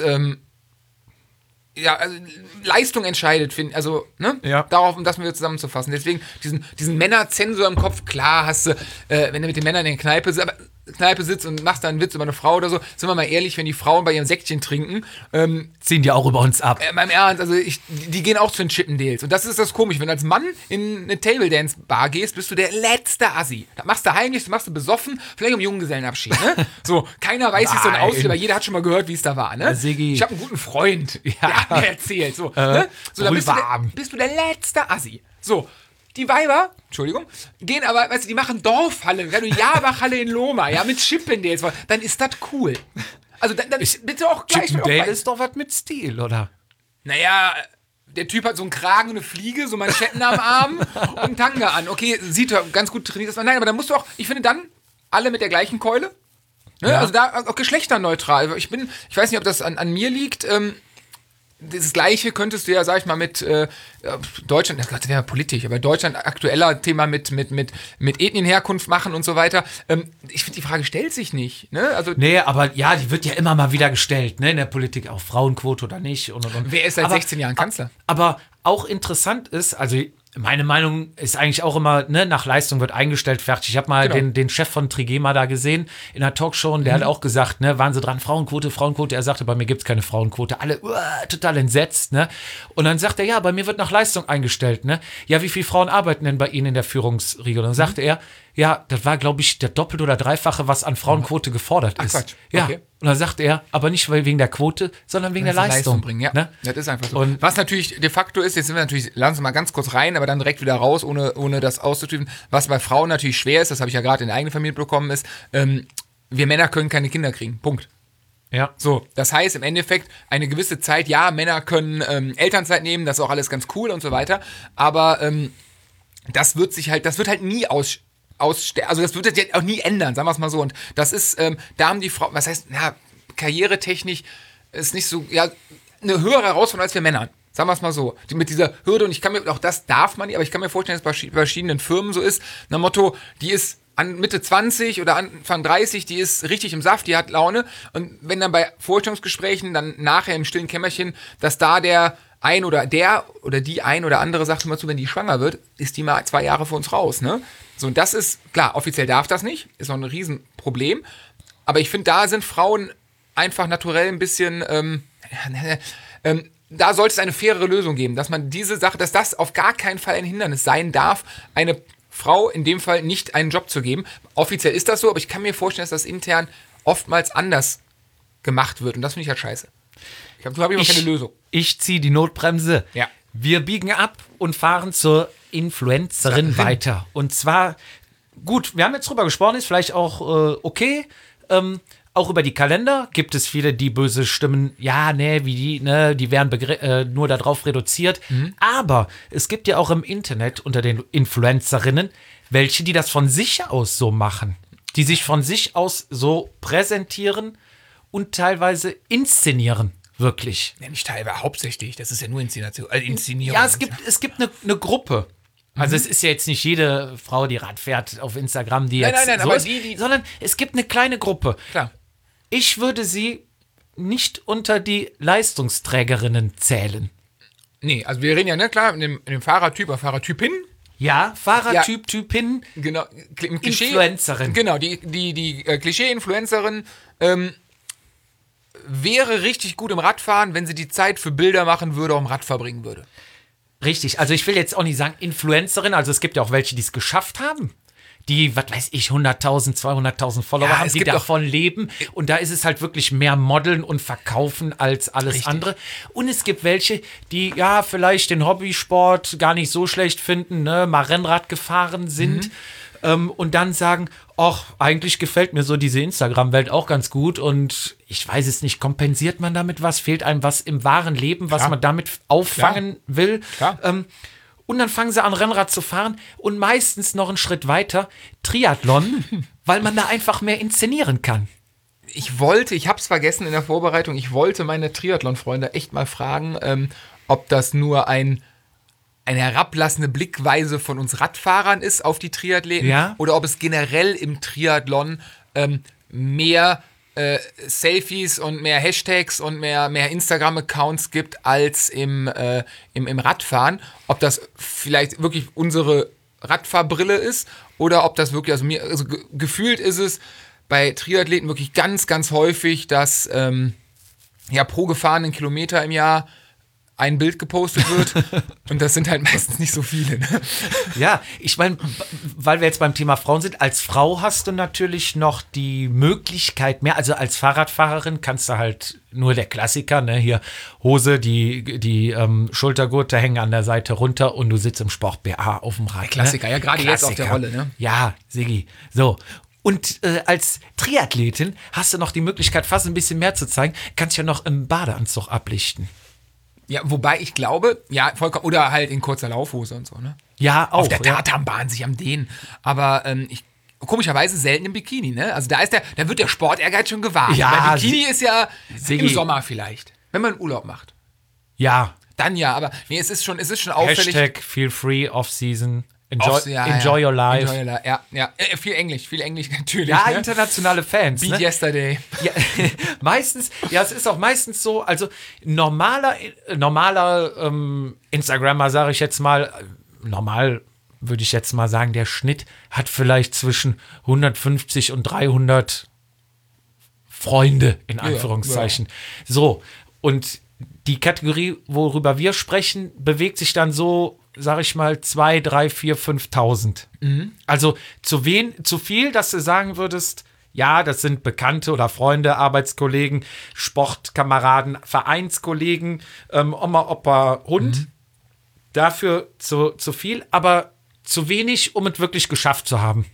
also Leistung entscheidet, also, ne? Ja. Darauf, um das mal wieder zusammenzufassen. Deswegen, diesen Männerzensor im Kopf, klar hast du, wenn du mit den Männern in der Kneipe sitzt und machst da einen Witz über eine Frau oder so, sind wir mal ehrlich, wenn die Frauen bei ihrem Säckchen trinken, ziehen die auch über uns ab. Beim Ernst, also die gehen auch zu den Chippendales. Und das ist das Komische. Wenn du als Mann in eine Table-Dance-Bar gehst, bist du der letzte Assi. Das machst du heimlich, das machst du besoffen, vielleicht um Junggesellenabschied, ne? So, keiner weiß, wie es dann aussieht, aber jeder hat schon mal gehört, wie es da war, ne? Siggi. Ich habe einen guten Freund, der hat mir erzählt. So, ne? So, dann bist du der letzte Assi. So, die Weiber, Entschuldigung, gehen aber, weißt du, die machen Dorfhalle, wenn du Jabachhalle in Loma, ja, mit Chippendales, dann ist das cool. Also dann bitte auch gleich. Chippendale ist doch was mit Stil, oder? Naja, der Typ hat so einen Kragen und eine Fliege, so Manschetten am Arm und einen Tanga an. Okay, sieht er ganz gut trainiert aus. Nein, aber dann musst du auch, ich finde dann, alle mit der gleichen Keule. Ne? Ja. Also da auch geschlechterneutral. Ich weiß nicht, ob das an mir liegt. Das Gleiche könntest du ja, sag ich mal, mit Deutschland, das wäre politisch, aber Deutschland aktueller Thema mit Ethnienherkunft machen und so weiter. Ich finde, die Frage stellt sich nicht. Ne? Also, nee, aber ja, die wird ja immer mal wieder gestellt, ne, in der Politik, auch Frauenquote oder nicht. Und. Wer ist seit 16 Jahren Kanzler? Aber auch interessant ist, also meine Meinung ist eigentlich auch immer, ne, nach Leistung wird eingestellt, fertig. Ich habe mal den Chef von Trigema da gesehen in der Talkshow und der hat auch gesagt, ne, waren sie dran, Frauenquote. Er sagte, bei mir gibt's keine Frauenquote. Alle total entsetzt, ne. Und dann sagt er, ja, bei mir wird nach Leistung eingestellt, ne. Ja, wie viele Frauen arbeiten denn bei Ihnen in der Führungsriege? Und dann sagte er, ja, das war, glaube ich, der Doppelte oder Dreifache, was an Frauenquote gefordert ist. Quatsch. Ja. Okay. Und dann sagte er, aber nicht wegen der Quote, sondern wegen der Leistung. Bringen, ja. Ne? Das ist einfach so. Und was natürlich de facto ist, jetzt sind wir natürlich, lassen wir mal ganz kurz rein, aber dann direkt wieder raus, ohne das auszutüfen. Was bei Frauen natürlich schwer ist, das habe ich ja gerade in der eigenen Familie bekommen, ist, wir Männer können keine Kinder kriegen. Punkt. Ja. So, das heißt im Endeffekt, eine gewisse Zeit, ja, Männer können Elternzeit nehmen, das ist auch alles ganz cool und so weiter, aber das wird nie also das wird jetzt auch nie ändern, sagen wir es mal so. Und das ist, da haben die Frauen, was heißt, karrieretechnisch ist nicht so, ja, eine höhere Herausforderung als wir Männer. Sagen wir es mal so. Mit dieser Hürde, und ich kann mir, auch das darf man nicht, aber ich kann mir vorstellen, dass es bei verschiedenen Firmen so ist, nach Motto, die ist an Mitte 20 oder Anfang 30, die ist richtig im Saft, die hat Laune. Und wenn dann bei Vorstellungsgesprächen, dann nachher im stillen Kämmerchen, dass da der ein oder die ein oder andere sagt immer zu, wenn die schwanger wird, ist die mal 2 Jahre für uns raus, ne? So, und das ist, klar, offiziell darf das nicht, ist noch ein Riesenproblem. Aber ich finde, da sind Frauen einfach naturell ein bisschen, da sollte es eine faire Lösung geben, dass man diese Sache, dass das auf gar keinen Fall ein Hindernis sein darf, eine Frau in dem Fall nicht einen Job zu geben. Offiziell ist das so, aber ich kann mir vorstellen, dass das intern oftmals anders gemacht wird. Und das finde ich halt scheiße. Ich habe immer keine Lösung. Ich ziehe die Notbremse. Ja. Wir biegen ab und fahren zur Influencerin weiter. Und zwar, gut, wir haben jetzt drüber gesprochen, ist vielleicht auch okay. Auch über die Kalender gibt es viele, die böse Stimmen, ja, die werden nur darauf reduziert. Aber es gibt ja auch im Internet unter den Influencerinnen welche, die das von sich aus so machen. Die sich von sich aus so präsentieren und teilweise inszenieren. Wirklich. Ja, nicht teilweise, hauptsächlich. Das ist ja nur Inszenierung. Ja, es gibt eine Gruppe. Also es ist ja jetzt nicht jede Frau, die Rad fährt auf Instagram, die jetzt nein, so aber ist, sondern es gibt eine kleine Gruppe. Klar. Ich würde sie nicht unter die Leistungsträgerinnen zählen. Nee, also wir reden ja, ne, klar, in dem Fahrertyp oder Fahrertypin. Ja, Fahrertyp, Typin, Genau, im Klischee, Influencerin. Genau, die Klischee-Influencerin wäre richtig gut im Radfahren, wenn sie die Zeit für Bilder machen würde, um Rad verbringen würde. Richtig, also ich will jetzt auch nicht sagen Influencerin, also es gibt ja auch welche, die es geschafft haben. Die, was weiß ich, 100.000, 200.000 Follower haben, die davon leben. Und da ist es halt wirklich mehr Modeln und Verkaufen als alles andere. Und es gibt welche, die ja vielleicht den Hobbysport gar nicht so schlecht finden, ne, mal Rennrad gefahren sind und dann sagen, ach, eigentlich gefällt mir so diese Instagram-Welt auch ganz gut und ich weiß es nicht, kompensiert man damit was? Fehlt einem was im wahren Leben, was man damit auffangen will? Klar. Und dann fangen sie an, Rennrad zu fahren und meistens noch einen Schritt weiter Triathlon, weil man da einfach mehr inszenieren kann. Ich hab's vergessen in der Vorbereitung, ich wollte meine Triathlon-Freunde echt mal fragen, ob das nur eine herablassende Blickweise von uns Radfahrern ist auf die Triathleten oder ob es generell im Triathlon mehr Selfies und mehr Hashtags und mehr Instagram-Accounts gibt als im Radfahren. Ob das vielleicht wirklich unsere Radfahrbrille ist oder ob das wirklich, also gefühlt ist es bei Triathleten wirklich ganz, ganz häufig, dass pro gefahrenen Kilometer im Jahr ein Bild gepostet wird und das sind halt meistens nicht so viele. Ne? Ja, ich meine, weil wir jetzt beim Thema Frauen sind, als Frau hast du natürlich noch die Möglichkeit mehr, also als Fahrradfahrerin kannst du halt nur der Klassiker, ne, hier Hose, die Schultergurte hängen an der Seite runter und du sitzt im Sport-BH auf dem Rad. Klassiker, ne? Ja, gerade jetzt auf der Rolle, ne? Ja, Siggi, so. Und als Triathletin hast du noch die Möglichkeit, fast ein bisschen mehr zu zeigen, kannst ja noch im Badeanzug ablichten. Ja, wobei ich glaube, ja, vollkommen, oder halt in kurzer Laufhose und so, ne? Ja, auch. Auf der Tatanbahn sich am Dehnen. Aber komischerweise selten im Bikini, ne? Also da wird der Sportehrgeiz schon gewahrt. Ja, Weil Bikini ist ja Siggi. im Sommer vielleicht, wenn man Urlaub macht. Ja. Dann ja, aber nee, es ist schon auffällig. Hashtag feel free, off-season. Enjoy your life. Enjoy your life. Ja. Viel Englisch natürlich. Ja, ne? Internationale Fans. Beat yesterday. Ja, meistens, es ist auch meistens so, also normaler Instagrammer, sage ich jetzt mal, normal würde ich jetzt mal sagen, der Schnitt hat vielleicht zwischen 150 und 300 Freunde, in Anführungszeichen. Ja. So, und die Kategorie, worüber wir sprechen, bewegt sich dann so, sag ich mal, 2, 3, 4, 5.000. Also zu viel, dass du sagen würdest, ja, das sind Bekannte oder Freunde, Arbeitskollegen, Sportkameraden, Vereinskollegen, Oma, Opa, Hund. Dafür zu viel, aber zu wenig, um es wirklich geschafft zu haben.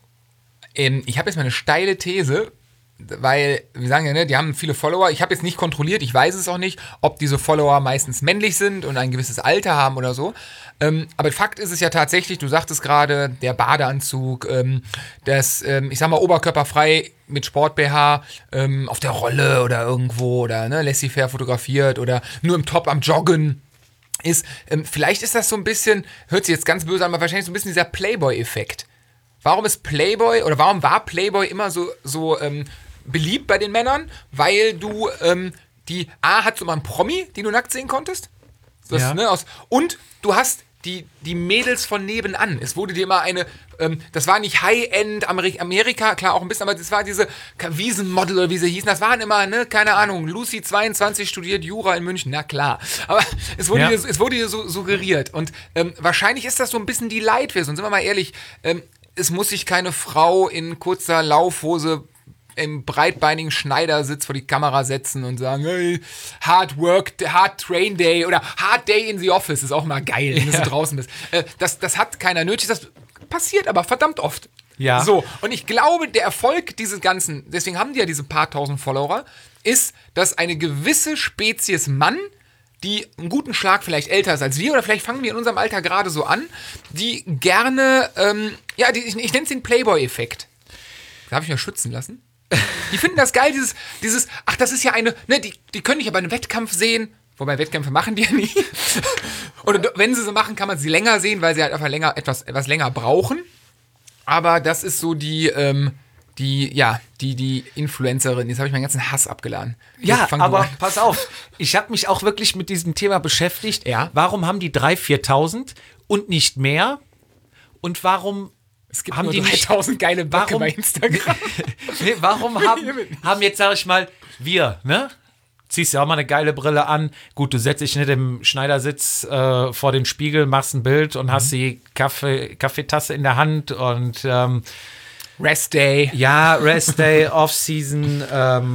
Ich habe jetzt mal eine steile These, weil, wir sagen ja, ne, die haben viele Follower. Ich habe jetzt nicht kontrolliert, ich weiß es auch nicht, ob diese Follower meistens männlich sind und ein gewisses Alter haben oder so. Aber Fakt ist es ja tatsächlich, du sagtest gerade, der Badeanzug, ich sag mal, oberkörperfrei mit Sport-BH auf der Rolle oder irgendwo oder ne, laissez-faire fotografiert oder nur im Top am Joggen ist. Vielleicht ist das so ein bisschen, hört sich jetzt ganz böse an, aber wahrscheinlich so ein bisschen dieser Playboy-Effekt. Warum war Playboy immer so beliebt bei den Männern? Weil du hattest du mal einen Promi, den du nackt sehen konntest? Und du hast die Mädels von nebenan. Es wurde dir immer das war nicht High-End Amerika, klar auch ein bisschen, aber das war diese Wiesenmodel oder wie sie hießen. Das waren immer, ne, keine Ahnung, Lucy 22 studiert Jura in München, na klar. Aber es wurde dir so suggeriert. Und wahrscheinlich ist das so ein bisschen die Light-Version. Sind wir mal ehrlich, es muss sich keine Frau in kurzer Laufhose im breitbeinigen Schneidersitz vor die Kamera setzen und sagen, hey, Hard Work, Hard Train Day oder Hard Day in the Office ist auch mal geil, wenn du draußen bist. Das hat keiner nötig, das passiert aber verdammt oft. Ja. So, und ich glaube, der Erfolg dieses Ganzen, deswegen haben die ja diese paar tausend Follower, ist, dass eine gewisse Spezies Mann, die einen guten Schlag vielleicht älter ist als wir, oder vielleicht fangen wir in unserem Alter gerade so an, die gerne, ich nenne es den Playboy-Effekt. Darf ich mich schützen lassen? Die finden das geil, dieses, ach, das ist ja eine, ne, die können dich aber in einem Wettkampf sehen, wobei Wettkämpfe machen die ja nie. Und wenn sie so machen, kann man sie länger sehen, weil sie halt einfach etwas länger brauchen. Aber das ist so die Influencerin. Jetzt habe ich meinen ganzen Hass abgeladen. Ja, aber pass auf, ich habe mich auch wirklich mit diesem Thema beschäftigt. Ja. Warum haben die 3.000, 4.000 und nicht mehr? Und warum es gibt haben nur die 3000 geile Böcke bei Instagram. Nee, warum haben jetzt, sag ich mal, wir, ne? Ziehst ja auch mal eine geile Brille an. Gut, du setzt dich nicht im Schneidersitz vor den Spiegel, machst ein Bild und hast die Kaffeetasse in der Hand und Rest Day. Ja, Rest Day, Off-Season,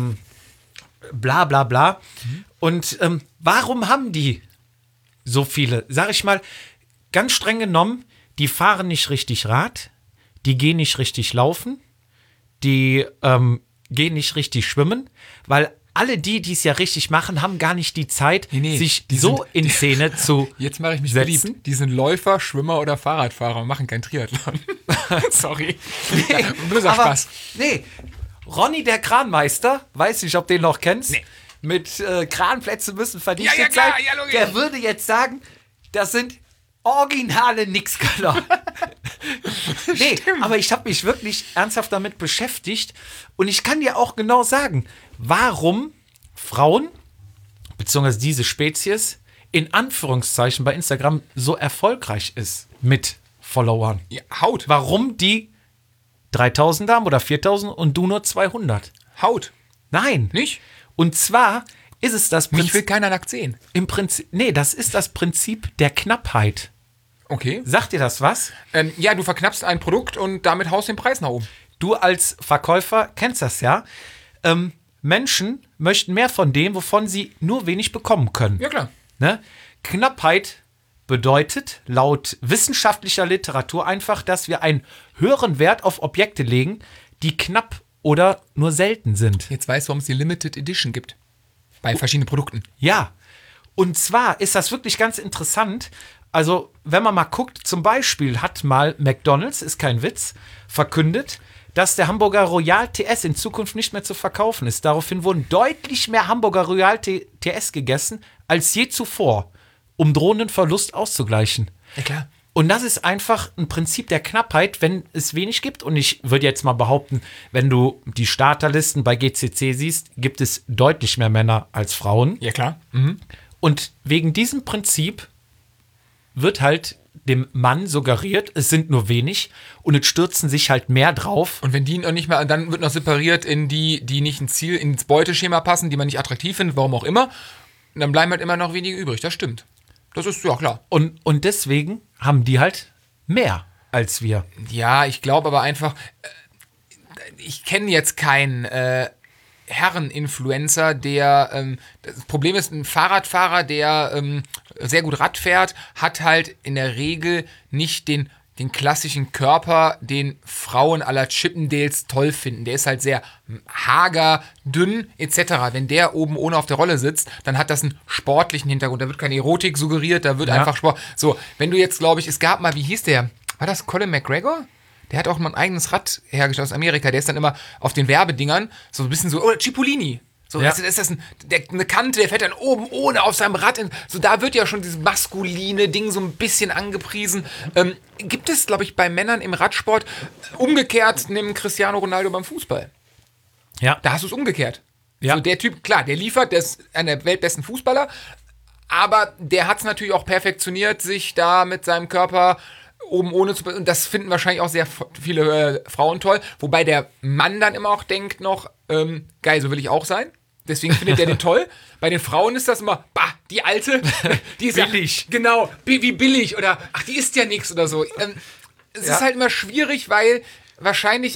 bla bla bla. Und warum haben die so viele? Sag ich mal, ganz streng genommen, die fahren nicht richtig Rad, die gehen nicht richtig laufen, die gehen nicht richtig schwimmen, weil alle die es ja richtig machen, haben gar nicht die Zeit, sich so in Szene zu Jetzt mache ich mich setzen. beliebt. Die sind Läufer, Schwimmer oder Fahrradfahrer und machen kein Triathlon. Sorry. Nee, böser aber, Spaß. Nee, Ronny der Kranmeister, weiß nicht, ob du den noch kennst, Nee. mit Kranplätze müssen verdichtet Ja, klar, sein. ja, logisch. Der würde jetzt sagen, das sind originale Nixkaller. Nee, aber ich habe mich wirklich ernsthaft damit beschäftigt und ich kann dir auch genau sagen, warum Frauen, beziehungsweise diese Spezies, in Anführungszeichen bei Instagram so erfolgreich ist mit Followern. Ja, Haut. Warum die 3.000 haben oder 4.000 und du nur 200? Haut. Nein. Nicht? Und zwar ist es das Mich will keiner nackt sehen. im Prinzip, nee, das ist das Prinzip der Knappheit. Okay. Sagt dir das was? Ja, du verknappst ein Produkt und damit haust den Preis nach oben. Du als Verkäufer kennst das ja. Menschen möchten mehr von dem, wovon sie nur wenig bekommen können. Ja, klar. Ne? Knappheit bedeutet laut wissenschaftlicher Literatur einfach, dass wir einen höheren Wert auf Objekte legen, die knapp oder nur selten sind. Jetzt weißt du, warum es die Limited Edition gibt. Bei verschiedenen Produkten. Ja, und zwar ist das wirklich ganz interessant. Also, wenn man mal guckt, zum Beispiel hat mal McDonald's, ist kein Witz, verkündet, dass der Hamburger Royal TS in Zukunft nicht mehr zu verkaufen ist. Daraufhin wurden deutlich mehr Hamburger Royal TS gegessen als je zuvor, um drohenden Verlust auszugleichen. Ja, klar. Und das ist einfach ein Prinzip der Knappheit, wenn es wenig gibt. Und ich würde jetzt mal behaupten, wenn du die Starterlisten bei GCC siehst, gibt es deutlich mehr Männer als Frauen. Ja, klar. Und wegen diesem Prinzip wird halt dem Mann suggeriert, es sind nur wenig und es stürzen sich halt mehr drauf. Und wenn die noch nicht mehr, dann wird noch separiert in die nicht ins Beuteschema passen, die man nicht attraktiv findet, warum auch immer. Und dann bleiben halt immer noch wenige übrig. Das stimmt. Das ist, ja klar. Und deswegen haben die halt mehr als wir. Ja, ich glaube aber einfach, ich kenne jetzt keinen Herren-Influencer, der, das Problem ist, ein Fahrradfahrer, der sehr gut Rad fährt, hat halt in der Regel nicht den klassischen Körper, den Frauen aller Chippendales toll finden. Der ist halt sehr hager, dünn etc. Wenn der oben ohne auf der Rolle sitzt, dann hat das einen sportlichen Hintergrund. Da wird keine Erotik suggeriert, da wird einfach Sport. So, wenn du jetzt, glaube ich, es gab mal, wie hieß der? War das Colin McGregor? Der hat auch mal ein eigenes Rad hergestellt aus Amerika. Der ist dann immer auf den Werbedingern so ein bisschen so, oder Cipollini. So, Ja. ist das eine Kante, der fährt dann oben ohne auf seinem Rad. So, da wird ja schon dieses maskuline Ding so ein bisschen angepriesen. Gibt es, glaube ich, bei Männern im Radsport umgekehrt neben Cristiano Ronaldo beim Fußball. Ja. Da hast du es umgekehrt. Ja. So, der Typ, klar, der liefert, der ist einer der weltbesten Fußballer, aber der hat es natürlich auch perfektioniert, sich da mit seinem Körper oben ohne zu... Und das finden wahrscheinlich auch sehr viele Frauen toll. Wobei der Mann dann immer auch denkt noch, geil, so will ich auch sein. Deswegen findet er den toll. Bei den Frauen ist das immer, bah, die Alte, die ist Billig. Ja, genau, wie billig oder ach, die isst ja nichts oder so. Es ist halt immer schwierig, weil wahrscheinlich ist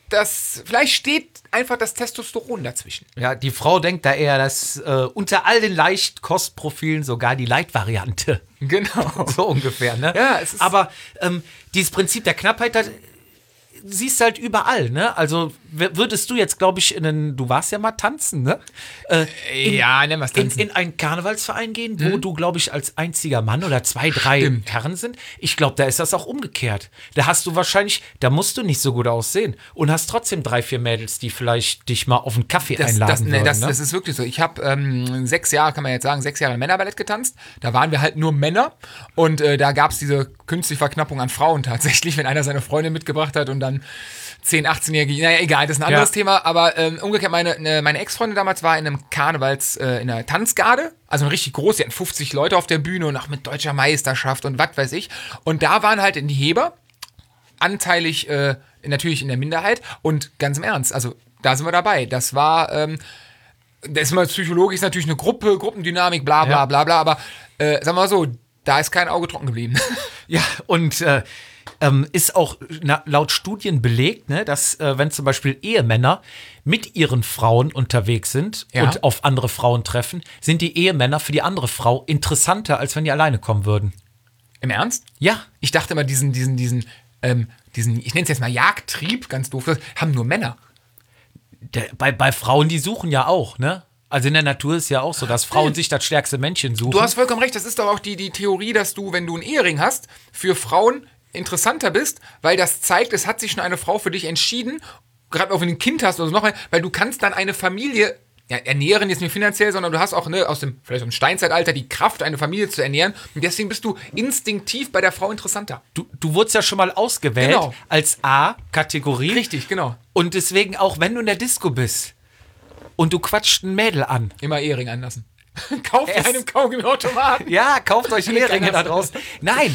vielleicht steht einfach das Testosteron dazwischen. Ja, die Frau denkt da eher, dass unter all den Leichtkostprofilen sogar die Light-Variante. Genau. So ungefähr, ne? Ja, es ist aber dieses Prinzip der Knappheit, das siehst du halt überall, ne? Also würdest du jetzt, glaube ich, du warst ja mal tanzen, ne? Ja, nennen wir es tanzen. In einen Karnevalsverein gehen, wo du, glaube ich, als einziger Mann oder 2, 3 Herren sind. Ich glaube, da ist das auch umgekehrt. Da musst du nicht so gut aussehen und hast trotzdem 3, 4 Mädels, die vielleicht dich mal auf einen Kaffee einladen würden. Das ist wirklich so. Ich habe 6 Jahre, kann man jetzt sagen, 6 Jahre Männerballett getanzt. Da waren wir halt nur Männer und da gab es diese künstliche Verknappung an Frauen tatsächlich, wenn einer seine Freundin mitgebracht hat und dann 10-, 18-Jährige, naja, egal, das ist ein anderes Thema, aber umgekehrt, meine Ex-Freundin damals war in einem in einer Tanzgarde, also eine richtig groß, die hatten 50 Leute auf der Bühne und auch mit deutscher Meisterschaft und was weiß ich, und da waren halt die Heber anteilig natürlich in der Minderheit und ganz im Ernst, also da sind wir dabei, das war, das ist mal psychologisch natürlich eine Gruppendynamik, bla bla bla bla, aber sagen wir mal so, da ist kein Auge trocken geblieben. Ja, und ist auch laut Studien belegt, ne, dass wenn zum Beispiel Ehemänner mit ihren Frauen unterwegs sind und auf andere Frauen treffen, sind die Ehemänner für die andere Frau interessanter, als wenn die alleine kommen würden. Im Ernst? Ja. Ich dachte immer, diesen, ich nenne es jetzt mal Jagdtrieb, ganz doof, das haben nur Männer. Bei Frauen, die suchen ja auch, ne? Also in der Natur ist ja auch so, dass Frauen sich das stärkste Männchen suchen. Du hast vollkommen recht, das ist doch auch die Theorie, dass du, wenn du einen Ehering hast, für Frauen interessanter bist, weil das zeigt, es hat sich schon eine Frau für dich entschieden, gerade auch wenn du ein Kind hast oder so noch mal, weil du kannst dann eine Familie ernähren, jetzt nicht finanziell, sondern du hast auch vielleicht aus dem Steinzeitalter die Kraft, eine Familie zu ernähren und deswegen bist du instinktiv bei der Frau interessanter. Du wurdest ja schon mal ausgewählt als A-Kategorie. Richtig, genau. Und deswegen auch, wenn du in der Disco bist und du quatscht ein Mädel an. Immer Ehering anlassen. Kauft dir einen Kaugummi-Automaten. Ja, kauft euch Eheringe da draußen. Nein,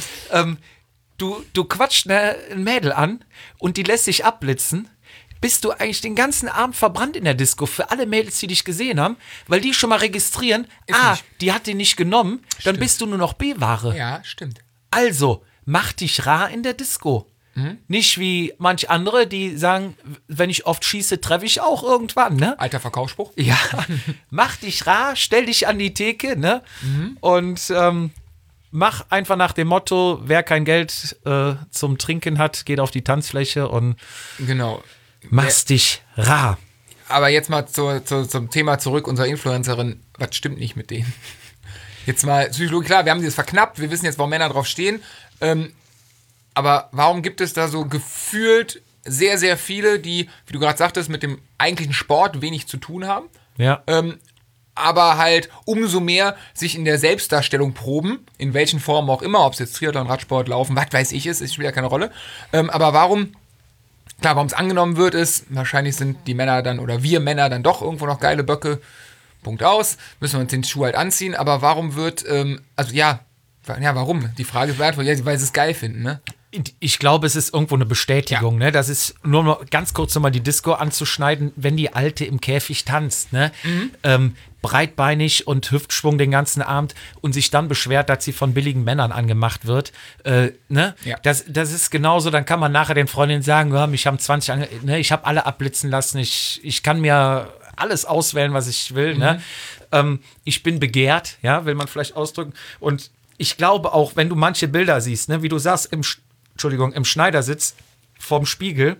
Du quatscht ein Mädel an und die lässt sich abblitzen, bist du eigentlich den ganzen Abend verbrannt in der Disco für alle Mädels, die dich gesehen haben, weil die schon mal registrieren, die hat den nicht genommen, dann bist du nur noch B-Ware. Ja, stimmt. Also, mach dich rar in der Disco. Nicht wie manch andere, die sagen, wenn ich oft schieße, treffe ich auch irgendwann, ne? Alter Verkaufsspruch. Ja, mach dich rar, stell dich an die Theke, ne? Und mach einfach nach dem Motto, wer kein Geld zum Trinken hat, geht auf die Tanzfläche und machst dich rar. Aber jetzt mal zum Thema zurück, unserer Influencerin, was stimmt nicht mit denen? Jetzt mal Psychologie, klar, wir haben dieses verknappt, wir wissen jetzt, warum Männer drauf stehen, aber warum gibt es da so gefühlt sehr, sehr viele, die, wie du gerade sagtest, mit dem eigentlichen Sport wenig zu tun haben? Ja. Aber halt umso mehr sich in der Selbstdarstellung proben, in welchen Formen auch immer, ob es jetzt Triathlon, Radsport, Laufen, was weiß ich ist, spielt ja keine Rolle. Aber warum es angenommen wird, ist, wahrscheinlich sind die Männer dann, oder wir Männer dann doch irgendwo noch geile Böcke, Punkt aus, müssen wir uns den Schuh halt anziehen, aber warum wird, warum? Die Frage ist beantwortet, weil sie es geil finden, ne? Ich glaube, es ist irgendwo eine Bestätigung, ne? Das ist nur noch ganz kurz nochmal die Disco anzuschneiden, wenn die Alte im Käfig tanzt, ne? Breitbeinig und Hüftschwung den ganzen Abend und sich dann beschwert, dass sie von billigen Männern angemacht wird, ne? Ja. Das ist genauso, dann kann man nachher den Freundinnen sagen, ja, mich haben 20 ne? Ich habe alle abblitzen lassen, ich kann mir alles auswählen, was ich will, ne? Ich bin begehrt, ja, will man vielleicht ausdrücken, und ich glaube auch, wenn du manche Bilder siehst, ne, wie du sagst, im Schneidersitz vorm Spiegel,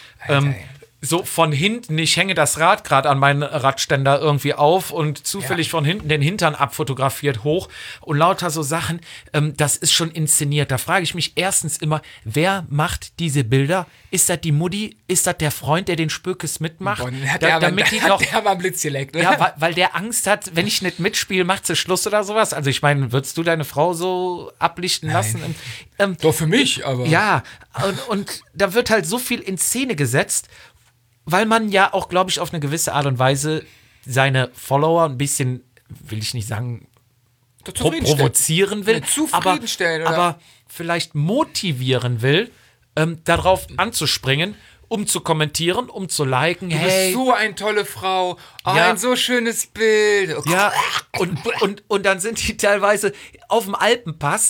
so von hinten, ich hänge das Rad gerade an meinen Radständer irgendwie auf und zufällig von hinten den Hintern abfotografiert hoch und lauter so Sachen, das ist schon inszeniert. Da frage ich mich erstens immer, wer macht diese Bilder? Ist das die Mutti? Ist das der Freund, der den Spökes mitmacht? Der war Blitzgeleckt, ne? Ja, weil der Angst hat, wenn ich nicht mitspiele, macht sie Schluss oder sowas. Also ich meine, würdest du deine Frau so ablichten lassen? Doch für mich, aber... Ja, und da wird halt so viel in Szene gesetzt, weil man ja auch, glaube ich, auf eine gewisse Art und Weise seine Follower ein bisschen, will ich nicht sagen, provozieren will, aber vielleicht motivieren will, darauf anzuspringen, um zu kommentieren, um zu liken. Du bist so eine tolle Frau, ein so schönes Bild. Ja, und dann sind die teilweise auf dem Alpenpass,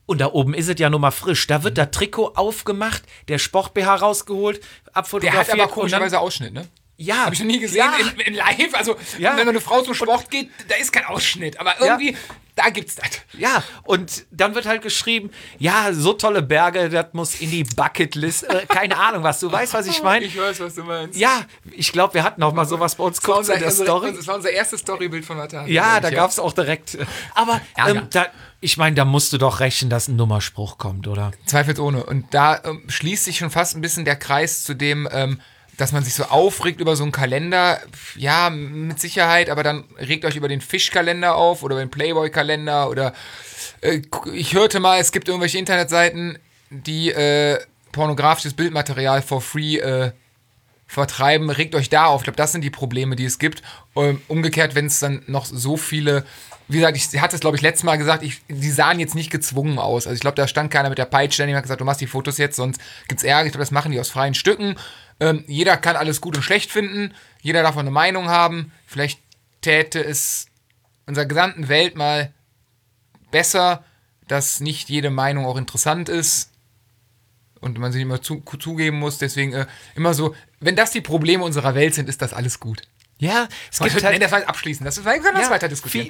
Und da oben ist es ja noch mal frisch. Da wird das Trikot aufgemacht, der Sport-BH rausgeholt, Der abfotografiert. hat aber komischerweise Ausschnitt, ne? Ja. Habe ich noch nie gesehen Ja. in live. Also, Ja. wenn eine Frau zum Sport geht, da ist kein Ausschnitt. Aber irgendwie, da gibt's das. Ja, und dann wird halt geschrieben, ja, so tolle Berge, das muss in die Bucketlist. Keine Ahnung was, du weißt, was ich meine? Ich weiß, was du meinst. Ja, ich glaube, wir hatten auch mal sowas bei uns kurz in der Story. Das war unser erstes Storybild von Vatasia. Ja, da gab es auch direkt. Aber Ja. ich meine, da musst du doch rechnen, dass ein Nummerspruch kommt, oder? Zweifelsohne. Und da schließt sich schon fast ein bisschen der Kreis zu dem, dass man sich so aufregt über so einen Kalender. Ja, mit Sicherheit, aber dann regt euch über den Fischkalender auf oder den Playboy-Kalender oder ich hörte mal, es gibt irgendwelche Internetseiten, die pornografisches Bildmaterial for free vertreiben. Regt euch da auf. Ich glaube, das sind die Probleme, die es gibt. Umgekehrt, wenn es dann noch so viele... Wie gesagt, ich hatte es, glaube ich, letztes Mal gesagt, die sahen jetzt nicht gezwungen aus. Also ich glaube, da stand keiner mit der Peitsche, der hat gesagt, du machst die Fotos jetzt, sonst gibt's Ärger. Ich glaube, das machen die aus freien Stücken. Jeder kann alles gut und schlecht finden. Jeder darf eine Meinung haben. Vielleicht täte es unserer gesamten Welt mal besser, dass nicht jede Meinung auch interessant ist und man sich immer zugeben muss. Deswegen immer so, wenn das die Probleme unserer Welt sind, ist das alles gut. Ja, es gibt halt das halt abschließen. Das können wir das weiter diskutieren.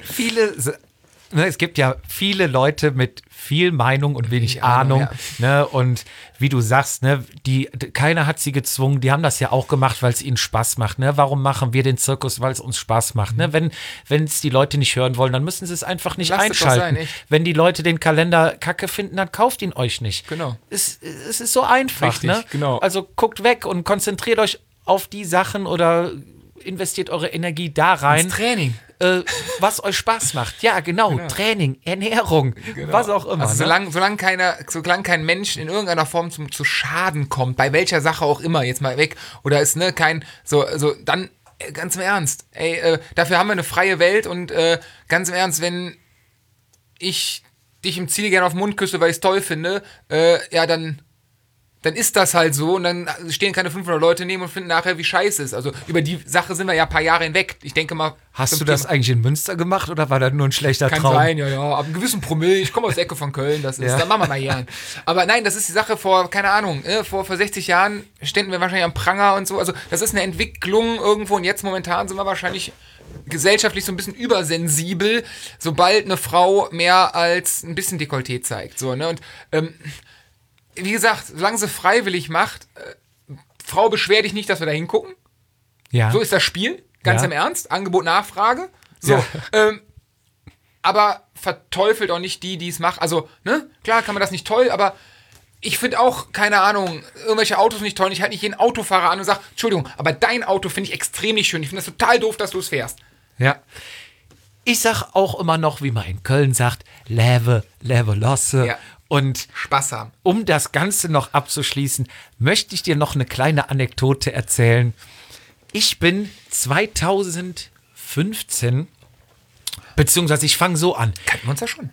Es gibt ja viele Leute mit viel Meinung und wenig Ahnung, ne? Und wie du sagst, ne, keiner hat sie gezwungen, die haben das ja auch gemacht, weil es ihnen Spaß macht, ne? Warum machen wir den Zirkus? Weil es uns Spaß macht, ne? Wenn es die Leute nicht hören wollen, dann müssen sie es einfach nicht einschalten. Wenn die Leute den Kalender kacke finden, dann kauft ihn euch nicht. Genau. Es ist so einfach, Richtig, ne? genau. Also guckt weg und konzentriert euch auf die Sachen oder investiert eure Energie da rein. Ins Training. Was euch Spaß macht. Ja, genau. Training, Ernährung, was auch immer. Also solange kein Mensch in irgendeiner Form zu Schaden kommt, bei welcher Sache auch immer, jetzt mal weg, oder ist dann ganz im Ernst, dafür haben wir eine freie Welt und ganz im Ernst, wenn ich dich im Ziel gerne auf den Mund küsse, weil ich es toll finde, dann ist das halt so und dann stehen keine 500 Leute neben und finden nachher, wie scheiße es ist. Also über die Sache sind wir ja ein paar Jahre hinweg. Ich denke mal... Hast du das eigentlich in Münster gemacht oder war das nur ein schlechter Traum? Kann sein, ja. Ab einem gewissen Promille. Ich komme aus der Ecke von Köln, dann machen wir mal gern. Aber nein, das ist die Sache vor, keine Ahnung, vor 60 Jahren ständen wir wahrscheinlich am Pranger und so. Also das ist eine Entwicklung irgendwo und jetzt momentan sind wir wahrscheinlich gesellschaftlich so ein bisschen übersensibel, sobald eine Frau mehr als ein bisschen Dekolleté zeigt. So, ne? Und wie gesagt, solange sie freiwillig macht, Frau, beschwer dich nicht, dass wir da hingucken. Ja. So ist das Spiel, ganz im Ernst. Angebot, Nachfrage. So, ja. Aber verteufelt auch nicht die es macht. Also, ne, klar kann man das nicht toll, aber ich finde auch, keine Ahnung, irgendwelche Autos nicht toll. Ich halte nicht jeden Autofahrer an und sage, Entschuldigung, aber dein Auto finde ich extrem nicht schön. Ich finde das total doof, dass du es fährst. Ja. Ich sag auch immer noch, wie man in Köln sagt, leve losse. Ja. Und Spaß haben. Um das Ganze noch abzuschließen, möchte ich dir noch eine kleine Anekdote erzählen. Ich bin 2015, beziehungsweise ich fange so an. Kannten wir uns ja schon.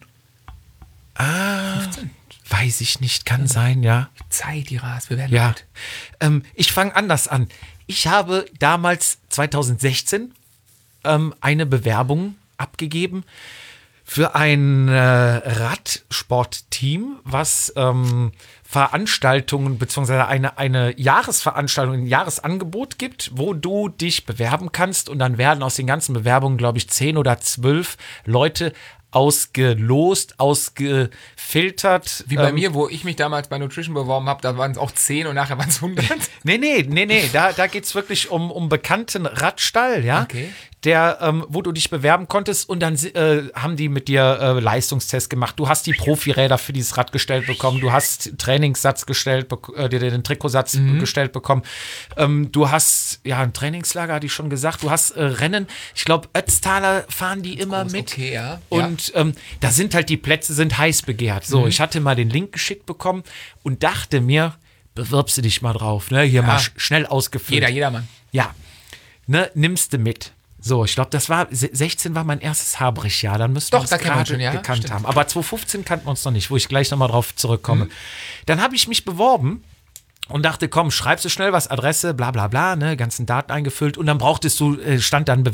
15. Weiß ich nicht, kann sein, ja. Zeit, die Ras, wir werden alt. Ich fange anders an. Ich habe damals 2016 eine Bewerbung abgegeben für ein Radsportteam, was Veranstaltungen bzw. eine Jahresveranstaltung, ein Jahresangebot gibt, wo du dich bewerben kannst und dann werden aus den ganzen Bewerbungen, glaube ich, 10 oder 12 Leute ausgelost, ausgefiltert. Wie bei mir, wo ich mich damals bei Nutrition beworben habe, da waren es auch 10 und nachher waren es 100. Nee, da geht es wirklich um bekannten Radstall, ja. Okay. Wo du dich bewerben konntest und dann haben die mit dir Leistungstest gemacht. Du hast die Profiräder für dieses Rad gestellt bekommen, du hast Trainingssatz gestellt, dir den Trikotsatz gestellt bekommen. Du hast, ein Trainingslager, hatte ich schon gesagt, du hast Rennen, ich glaube, Ötztaler fahren die immer mit. Okay, ja. Und da sind halt, die Plätze sind heiß begehrt. So, ich hatte mal den Link geschickt bekommen und dachte mir, bewirbst du dich mal drauf, ne? Hier mal schnell ausgefüllt. Jedermann. Ja, ne, nimmst du mit. So, ich glaube, das war, 16 war mein erstes Habrich-Jahr, dann müssten wir uns gerade gekannt haben. Aber 2015 kannten wir uns noch nicht, wo ich gleich nochmal drauf zurückkomme. Dann habe ich mich beworben und dachte, komm, schreibst du schnell was, Adresse, bla bla bla, ne, ganzen Daten eingefüllt und dann stand dann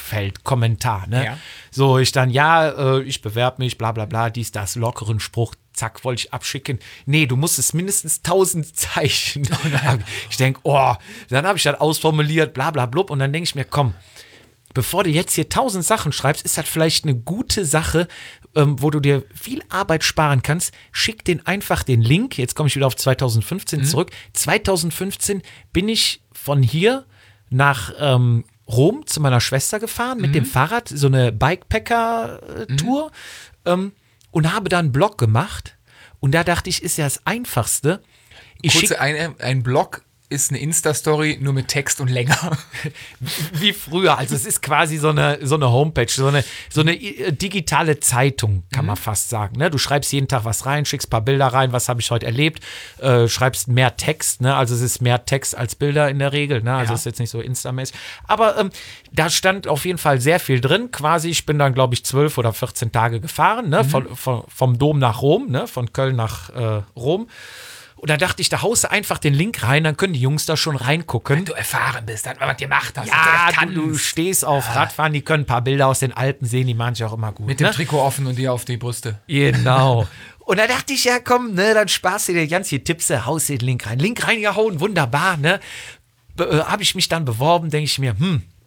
Bewerbungsfeld, Kommentar, ne. Ja. So, ich dann, ich bewerbe mich, bla bla bla, dies, das, lockeren Spruch, Zack, wollte ich abschicken. Nee, du musst es mindestens 1000 Zeichen. Ich denke, dann habe ich das ausformuliert, bla bla blub. Und dann denke ich mir, komm, bevor du jetzt hier 1000 Sachen schreibst, ist das vielleicht eine gute Sache, wo du dir viel Arbeit sparen kannst. Schick den einfach den Link. Jetzt komme ich wieder auf 2015 zurück. 2015 bin ich von hier nach Rom zu meiner Schwester gefahren mit dem Fahrrad, so eine Bikepacker-Tour und habe da einen Blog gemacht. Und da dachte ich, ist ja das Einfachste. Ein Blog ist eine Insta-Story nur mit Text und länger. Wie früher. Also es ist quasi so eine Homepage, so eine digitale Zeitung, kann man fast sagen. Ne? Du schreibst jeden Tag was rein, schickst ein paar Bilder rein, was habe ich heute erlebt, schreibst mehr Text, ne? Also es ist mehr Text als Bilder in der Regel. Ne? Also es ist jetzt nicht so Insta-mäßig. Aber da stand auf jeden Fall sehr viel drin. Quasi, ich bin dann, glaube ich, 12 oder 14 Tage gefahren, ne? Vom Dom nach Rom, ne? Von Köln nach Rom. Und da dachte ich, da haust du einfach den Link rein, dann können die Jungs da schon reingucken. Wenn du erfahren bist, dann was gemacht hast. Ja, du stehst auf Radfahren, die können ein paar Bilder aus den Alpen sehen, die machen sich auch immer gut. Mit dem Trikot offen und dir auf die Brüste. Genau. Und da dachte ich, ja komm, ne, dann sparst du dir ganz hier Tipps, haust den Link rein. Link reingehauen, wunderbar, ne. Habe ich mich dann beworben, denke ich mir,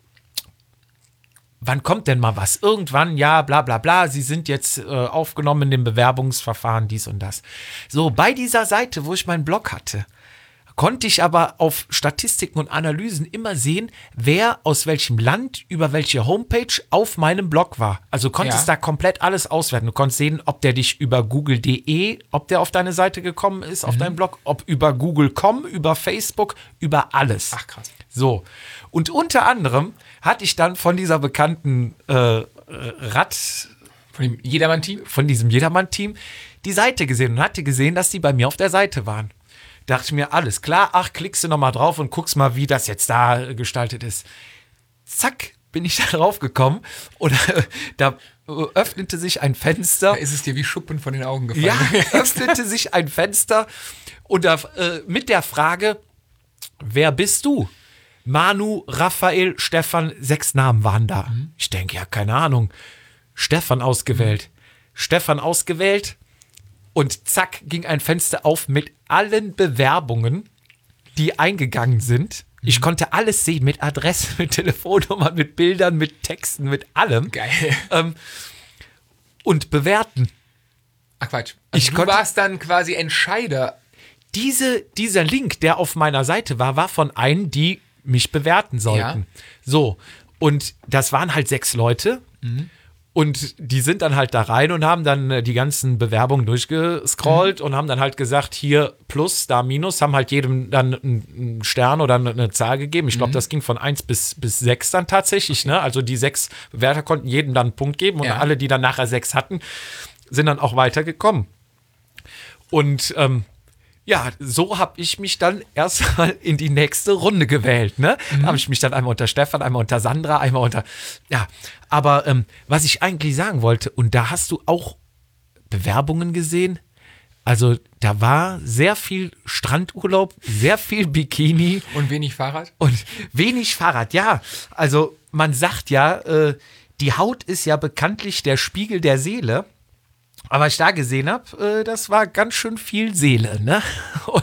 wann kommt denn mal was? Irgendwann, ja, bla bla bla, Sie sind jetzt aufgenommen in dem Bewerbungsverfahren, dies und das. So, bei dieser Seite, wo ich meinen Blog hatte, konnte ich aber auf Statistiken und Analysen immer sehen, wer aus welchem Land über welche Homepage auf meinem Blog war. Also konntest da komplett alles auswerten. Du konntest sehen, ob der dich über google.de, ob der auf deine Seite gekommen ist, auf deinen Blog, ob über google.com, über Facebook, über alles. Ach, krass. So, und unter anderem hatte ich dann von dieser bekannten Von dem Jedermann-Team? von diesem Jedermann-Team die Seite gesehen und hatte gesehen, dass die bei mir auf der Seite waren. Dachte ich mir, alles klar, klickst du nochmal drauf und guckst mal, wie das jetzt da gestaltet ist. Zack, bin ich da drauf gekommen und da öffnete sich ein Fenster. Da ist es dir wie Schuppen von den Augen gefallen. Ja, öffnete sich ein Fenster und da, mit der Frage, wer bist du? Manu, Raphael, Stefan, 6 Namen waren da. Ich denke, ja, keine Ahnung. Stefan ausgewählt. Stefan ausgewählt und zack, ging ein Fenster auf mit allen Bewerbungen, die eingegangen sind. Ich konnte alles sehen, mit Adresse, mit Telefonnummern, mit Bildern, mit Texten, mit allem. Geil. Und bewerten. Ach Quatsch. Also du warst dann quasi Entscheider. Dieser Link, der auf meiner Seite war von einem, die mich bewerten sollten. Ja. So, und das waren halt 6 Leute. Und die sind dann halt da rein und haben dann die ganzen Bewerbungen durchgescrollt und haben dann halt gesagt, hier Plus, da Minus, haben halt jedem dann einen Stern oder eine Zahl gegeben. Ich glaube, das ging von 1 bis 6 dann tatsächlich. Ne? Also die 6 Bewerter konnten jedem dann einen Punkt geben und alle, die dann nachher 6 hatten, sind dann auch weitergekommen. Und ja, so habe ich mich dann erstmal in die nächste Runde gewählt. Ne? Da habe ich mich dann einmal unter Stefan, einmal unter Sandra, einmal unter. Ja, aber was ich eigentlich sagen wollte, und da hast du auch Bewerbungen gesehen. Also da war sehr viel Strandurlaub, sehr viel Bikini. Und wenig Fahrrad? Und wenig Fahrrad, ja. Also man sagt ja, die Haut ist ja bekanntlich der Spiegel der Seele. Aber was ich da gesehen habe, das war ganz schön viel Seele, ne? Und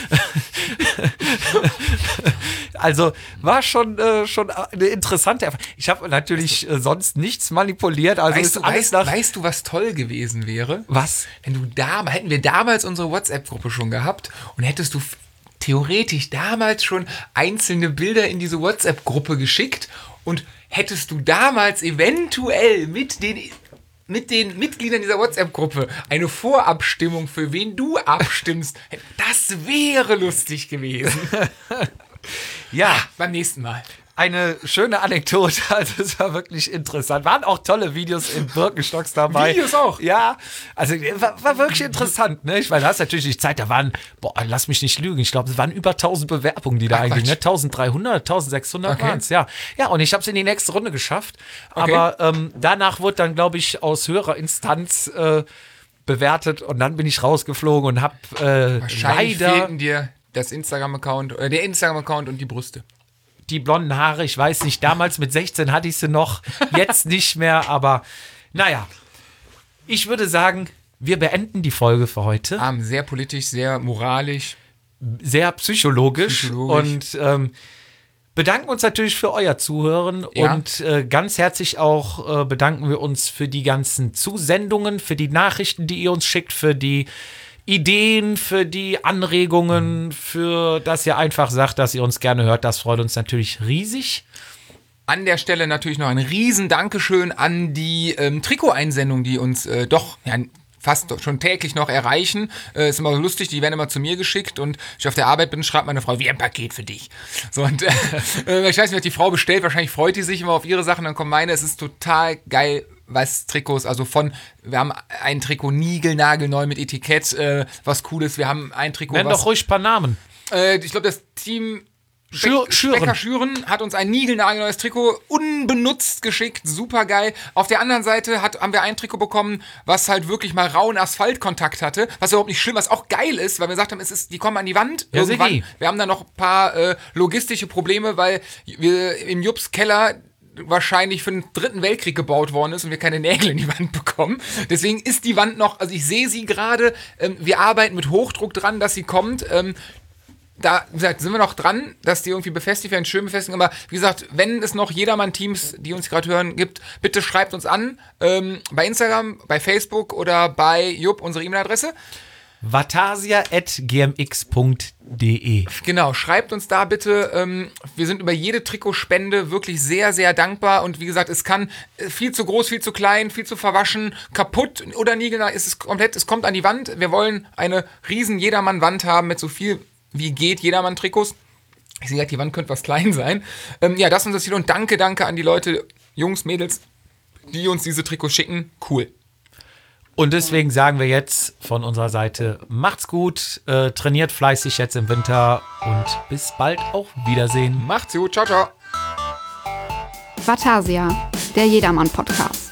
also war schon eine interessante Erfahrung. Ich habe natürlich sonst nichts manipuliert. Also Weißt du, was toll gewesen wäre? Was? Hätten wir damals unsere WhatsApp-Gruppe schon gehabt und hättest du theoretisch damals schon einzelne Bilder in diese WhatsApp-Gruppe geschickt und hättest du damals eventuell mit den Mitgliedern dieser WhatsApp-Gruppe eine Vorabstimmung, für wen du abstimmst, das wäre lustig gewesen. Ja, beim nächsten Mal. Eine schöne Anekdote, also es war wirklich interessant. Waren auch tolle Videos in Birkenstocks dabei. Videos auch? Ja, also war wirklich interessant, ne? Weil da hast natürlich die Zeit, da waren, lass mich nicht lügen, ich glaube, es waren über 1000 Bewerbungen, die da eingingen, ne? 1300, 1600 waren es, ja. Ja, und ich habe es in die nächste Runde geschafft, aber danach wurde dann, glaube ich, aus höherer Instanz bewertet und dann bin ich rausgeflogen und habe Wahrscheinlich leider fehlten dir das Instagram-Account, der Instagram-Account und die Brüste. Die blonden Haare, ich weiß nicht, damals mit 16 hatte ich sie noch, jetzt nicht mehr, aber naja, ich würde sagen, wir beenden die Folge für heute. Sehr politisch, sehr moralisch. Sehr psychologisch. Und bedanken uns natürlich für euer Zuhören und ganz herzlich auch bedanken wir uns für die ganzen Zusendungen, für die Nachrichten, die ihr uns schickt, für die Ideen, für die Anregungen, für dass ihr einfach sagt, dass ihr uns gerne hört. Das freut uns natürlich riesig. An der Stelle natürlich noch ein riesen Dankeschön an die Trikoteinsendungen, die uns fast schon täglich noch erreichen. Ist immer so lustig, die werden immer zu mir geschickt und ich auf der Arbeit bin, schreibt meine Frau, wie ein Paket für dich. So, und ich weiß nicht, was die Frau bestellt, wahrscheinlich freut die sich immer auf ihre Sachen, dann kommen meine, es ist total geil, was Trikots, also wir haben ein Trikot niegelnagelneu mit Etikett, was cool ist, wir haben ein Trikot, Nenn doch ruhig ein paar Namen. Ich glaube, das Team Becker Schüren hat uns ein niegelnagelneues Trikot unbenutzt geschickt, super geil. Auf der anderen Seite haben wir ein Trikot bekommen, was halt wirklich mal rauen Asphaltkontakt hatte, was überhaupt nicht schlimm, was auch geil ist, weil wir gesagt haben, die kommen an die Wand irgendwann. Wir haben da noch ein paar logistische Probleme, weil wir im Jups Keller wahrscheinlich für den 3. Weltkrieg gebaut worden ist und wir keine Nägel in die Wand bekommen. Deswegen ist die Wand noch, also ich sehe sie gerade, wir arbeiten mit Hochdruck dran, dass sie kommt. Da, wie gesagt, sind wir noch dran, dass die irgendwie befestigt werden, schön befestigen. Aber wie gesagt, wenn es noch Jedermann-Teams, die uns gerade hören, gibt, bitte schreibt uns an. Bei Instagram, bei Facebook oder bei Jupp, unsere E-Mail-Adresse. vatasia@gmx.de. Genau, schreibt uns da bitte. Wir sind über jede Trikotspende wirklich sehr, sehr dankbar. Und wie gesagt, es kann viel zu groß, viel zu klein, viel zu verwaschen, kaputt oder niegelnagel. Es kommt an die Wand. Wir wollen eine riesen Jedermann-Wand haben mit so viel wie geht, Jedermann-Trikots. Ich sehe gerade, die Wand könnte was klein sein. Das ist unser Ziel und danke an die Leute, Jungs, Mädels, die uns diese Trikots schicken. Cool. Und deswegen sagen wir jetzt von unserer Seite, macht's gut, trainiert fleißig jetzt im Winter und bis bald, auf Wiedersehen. Macht's gut, ciao, ciao. Vatasia, der Jedermann-Podcast.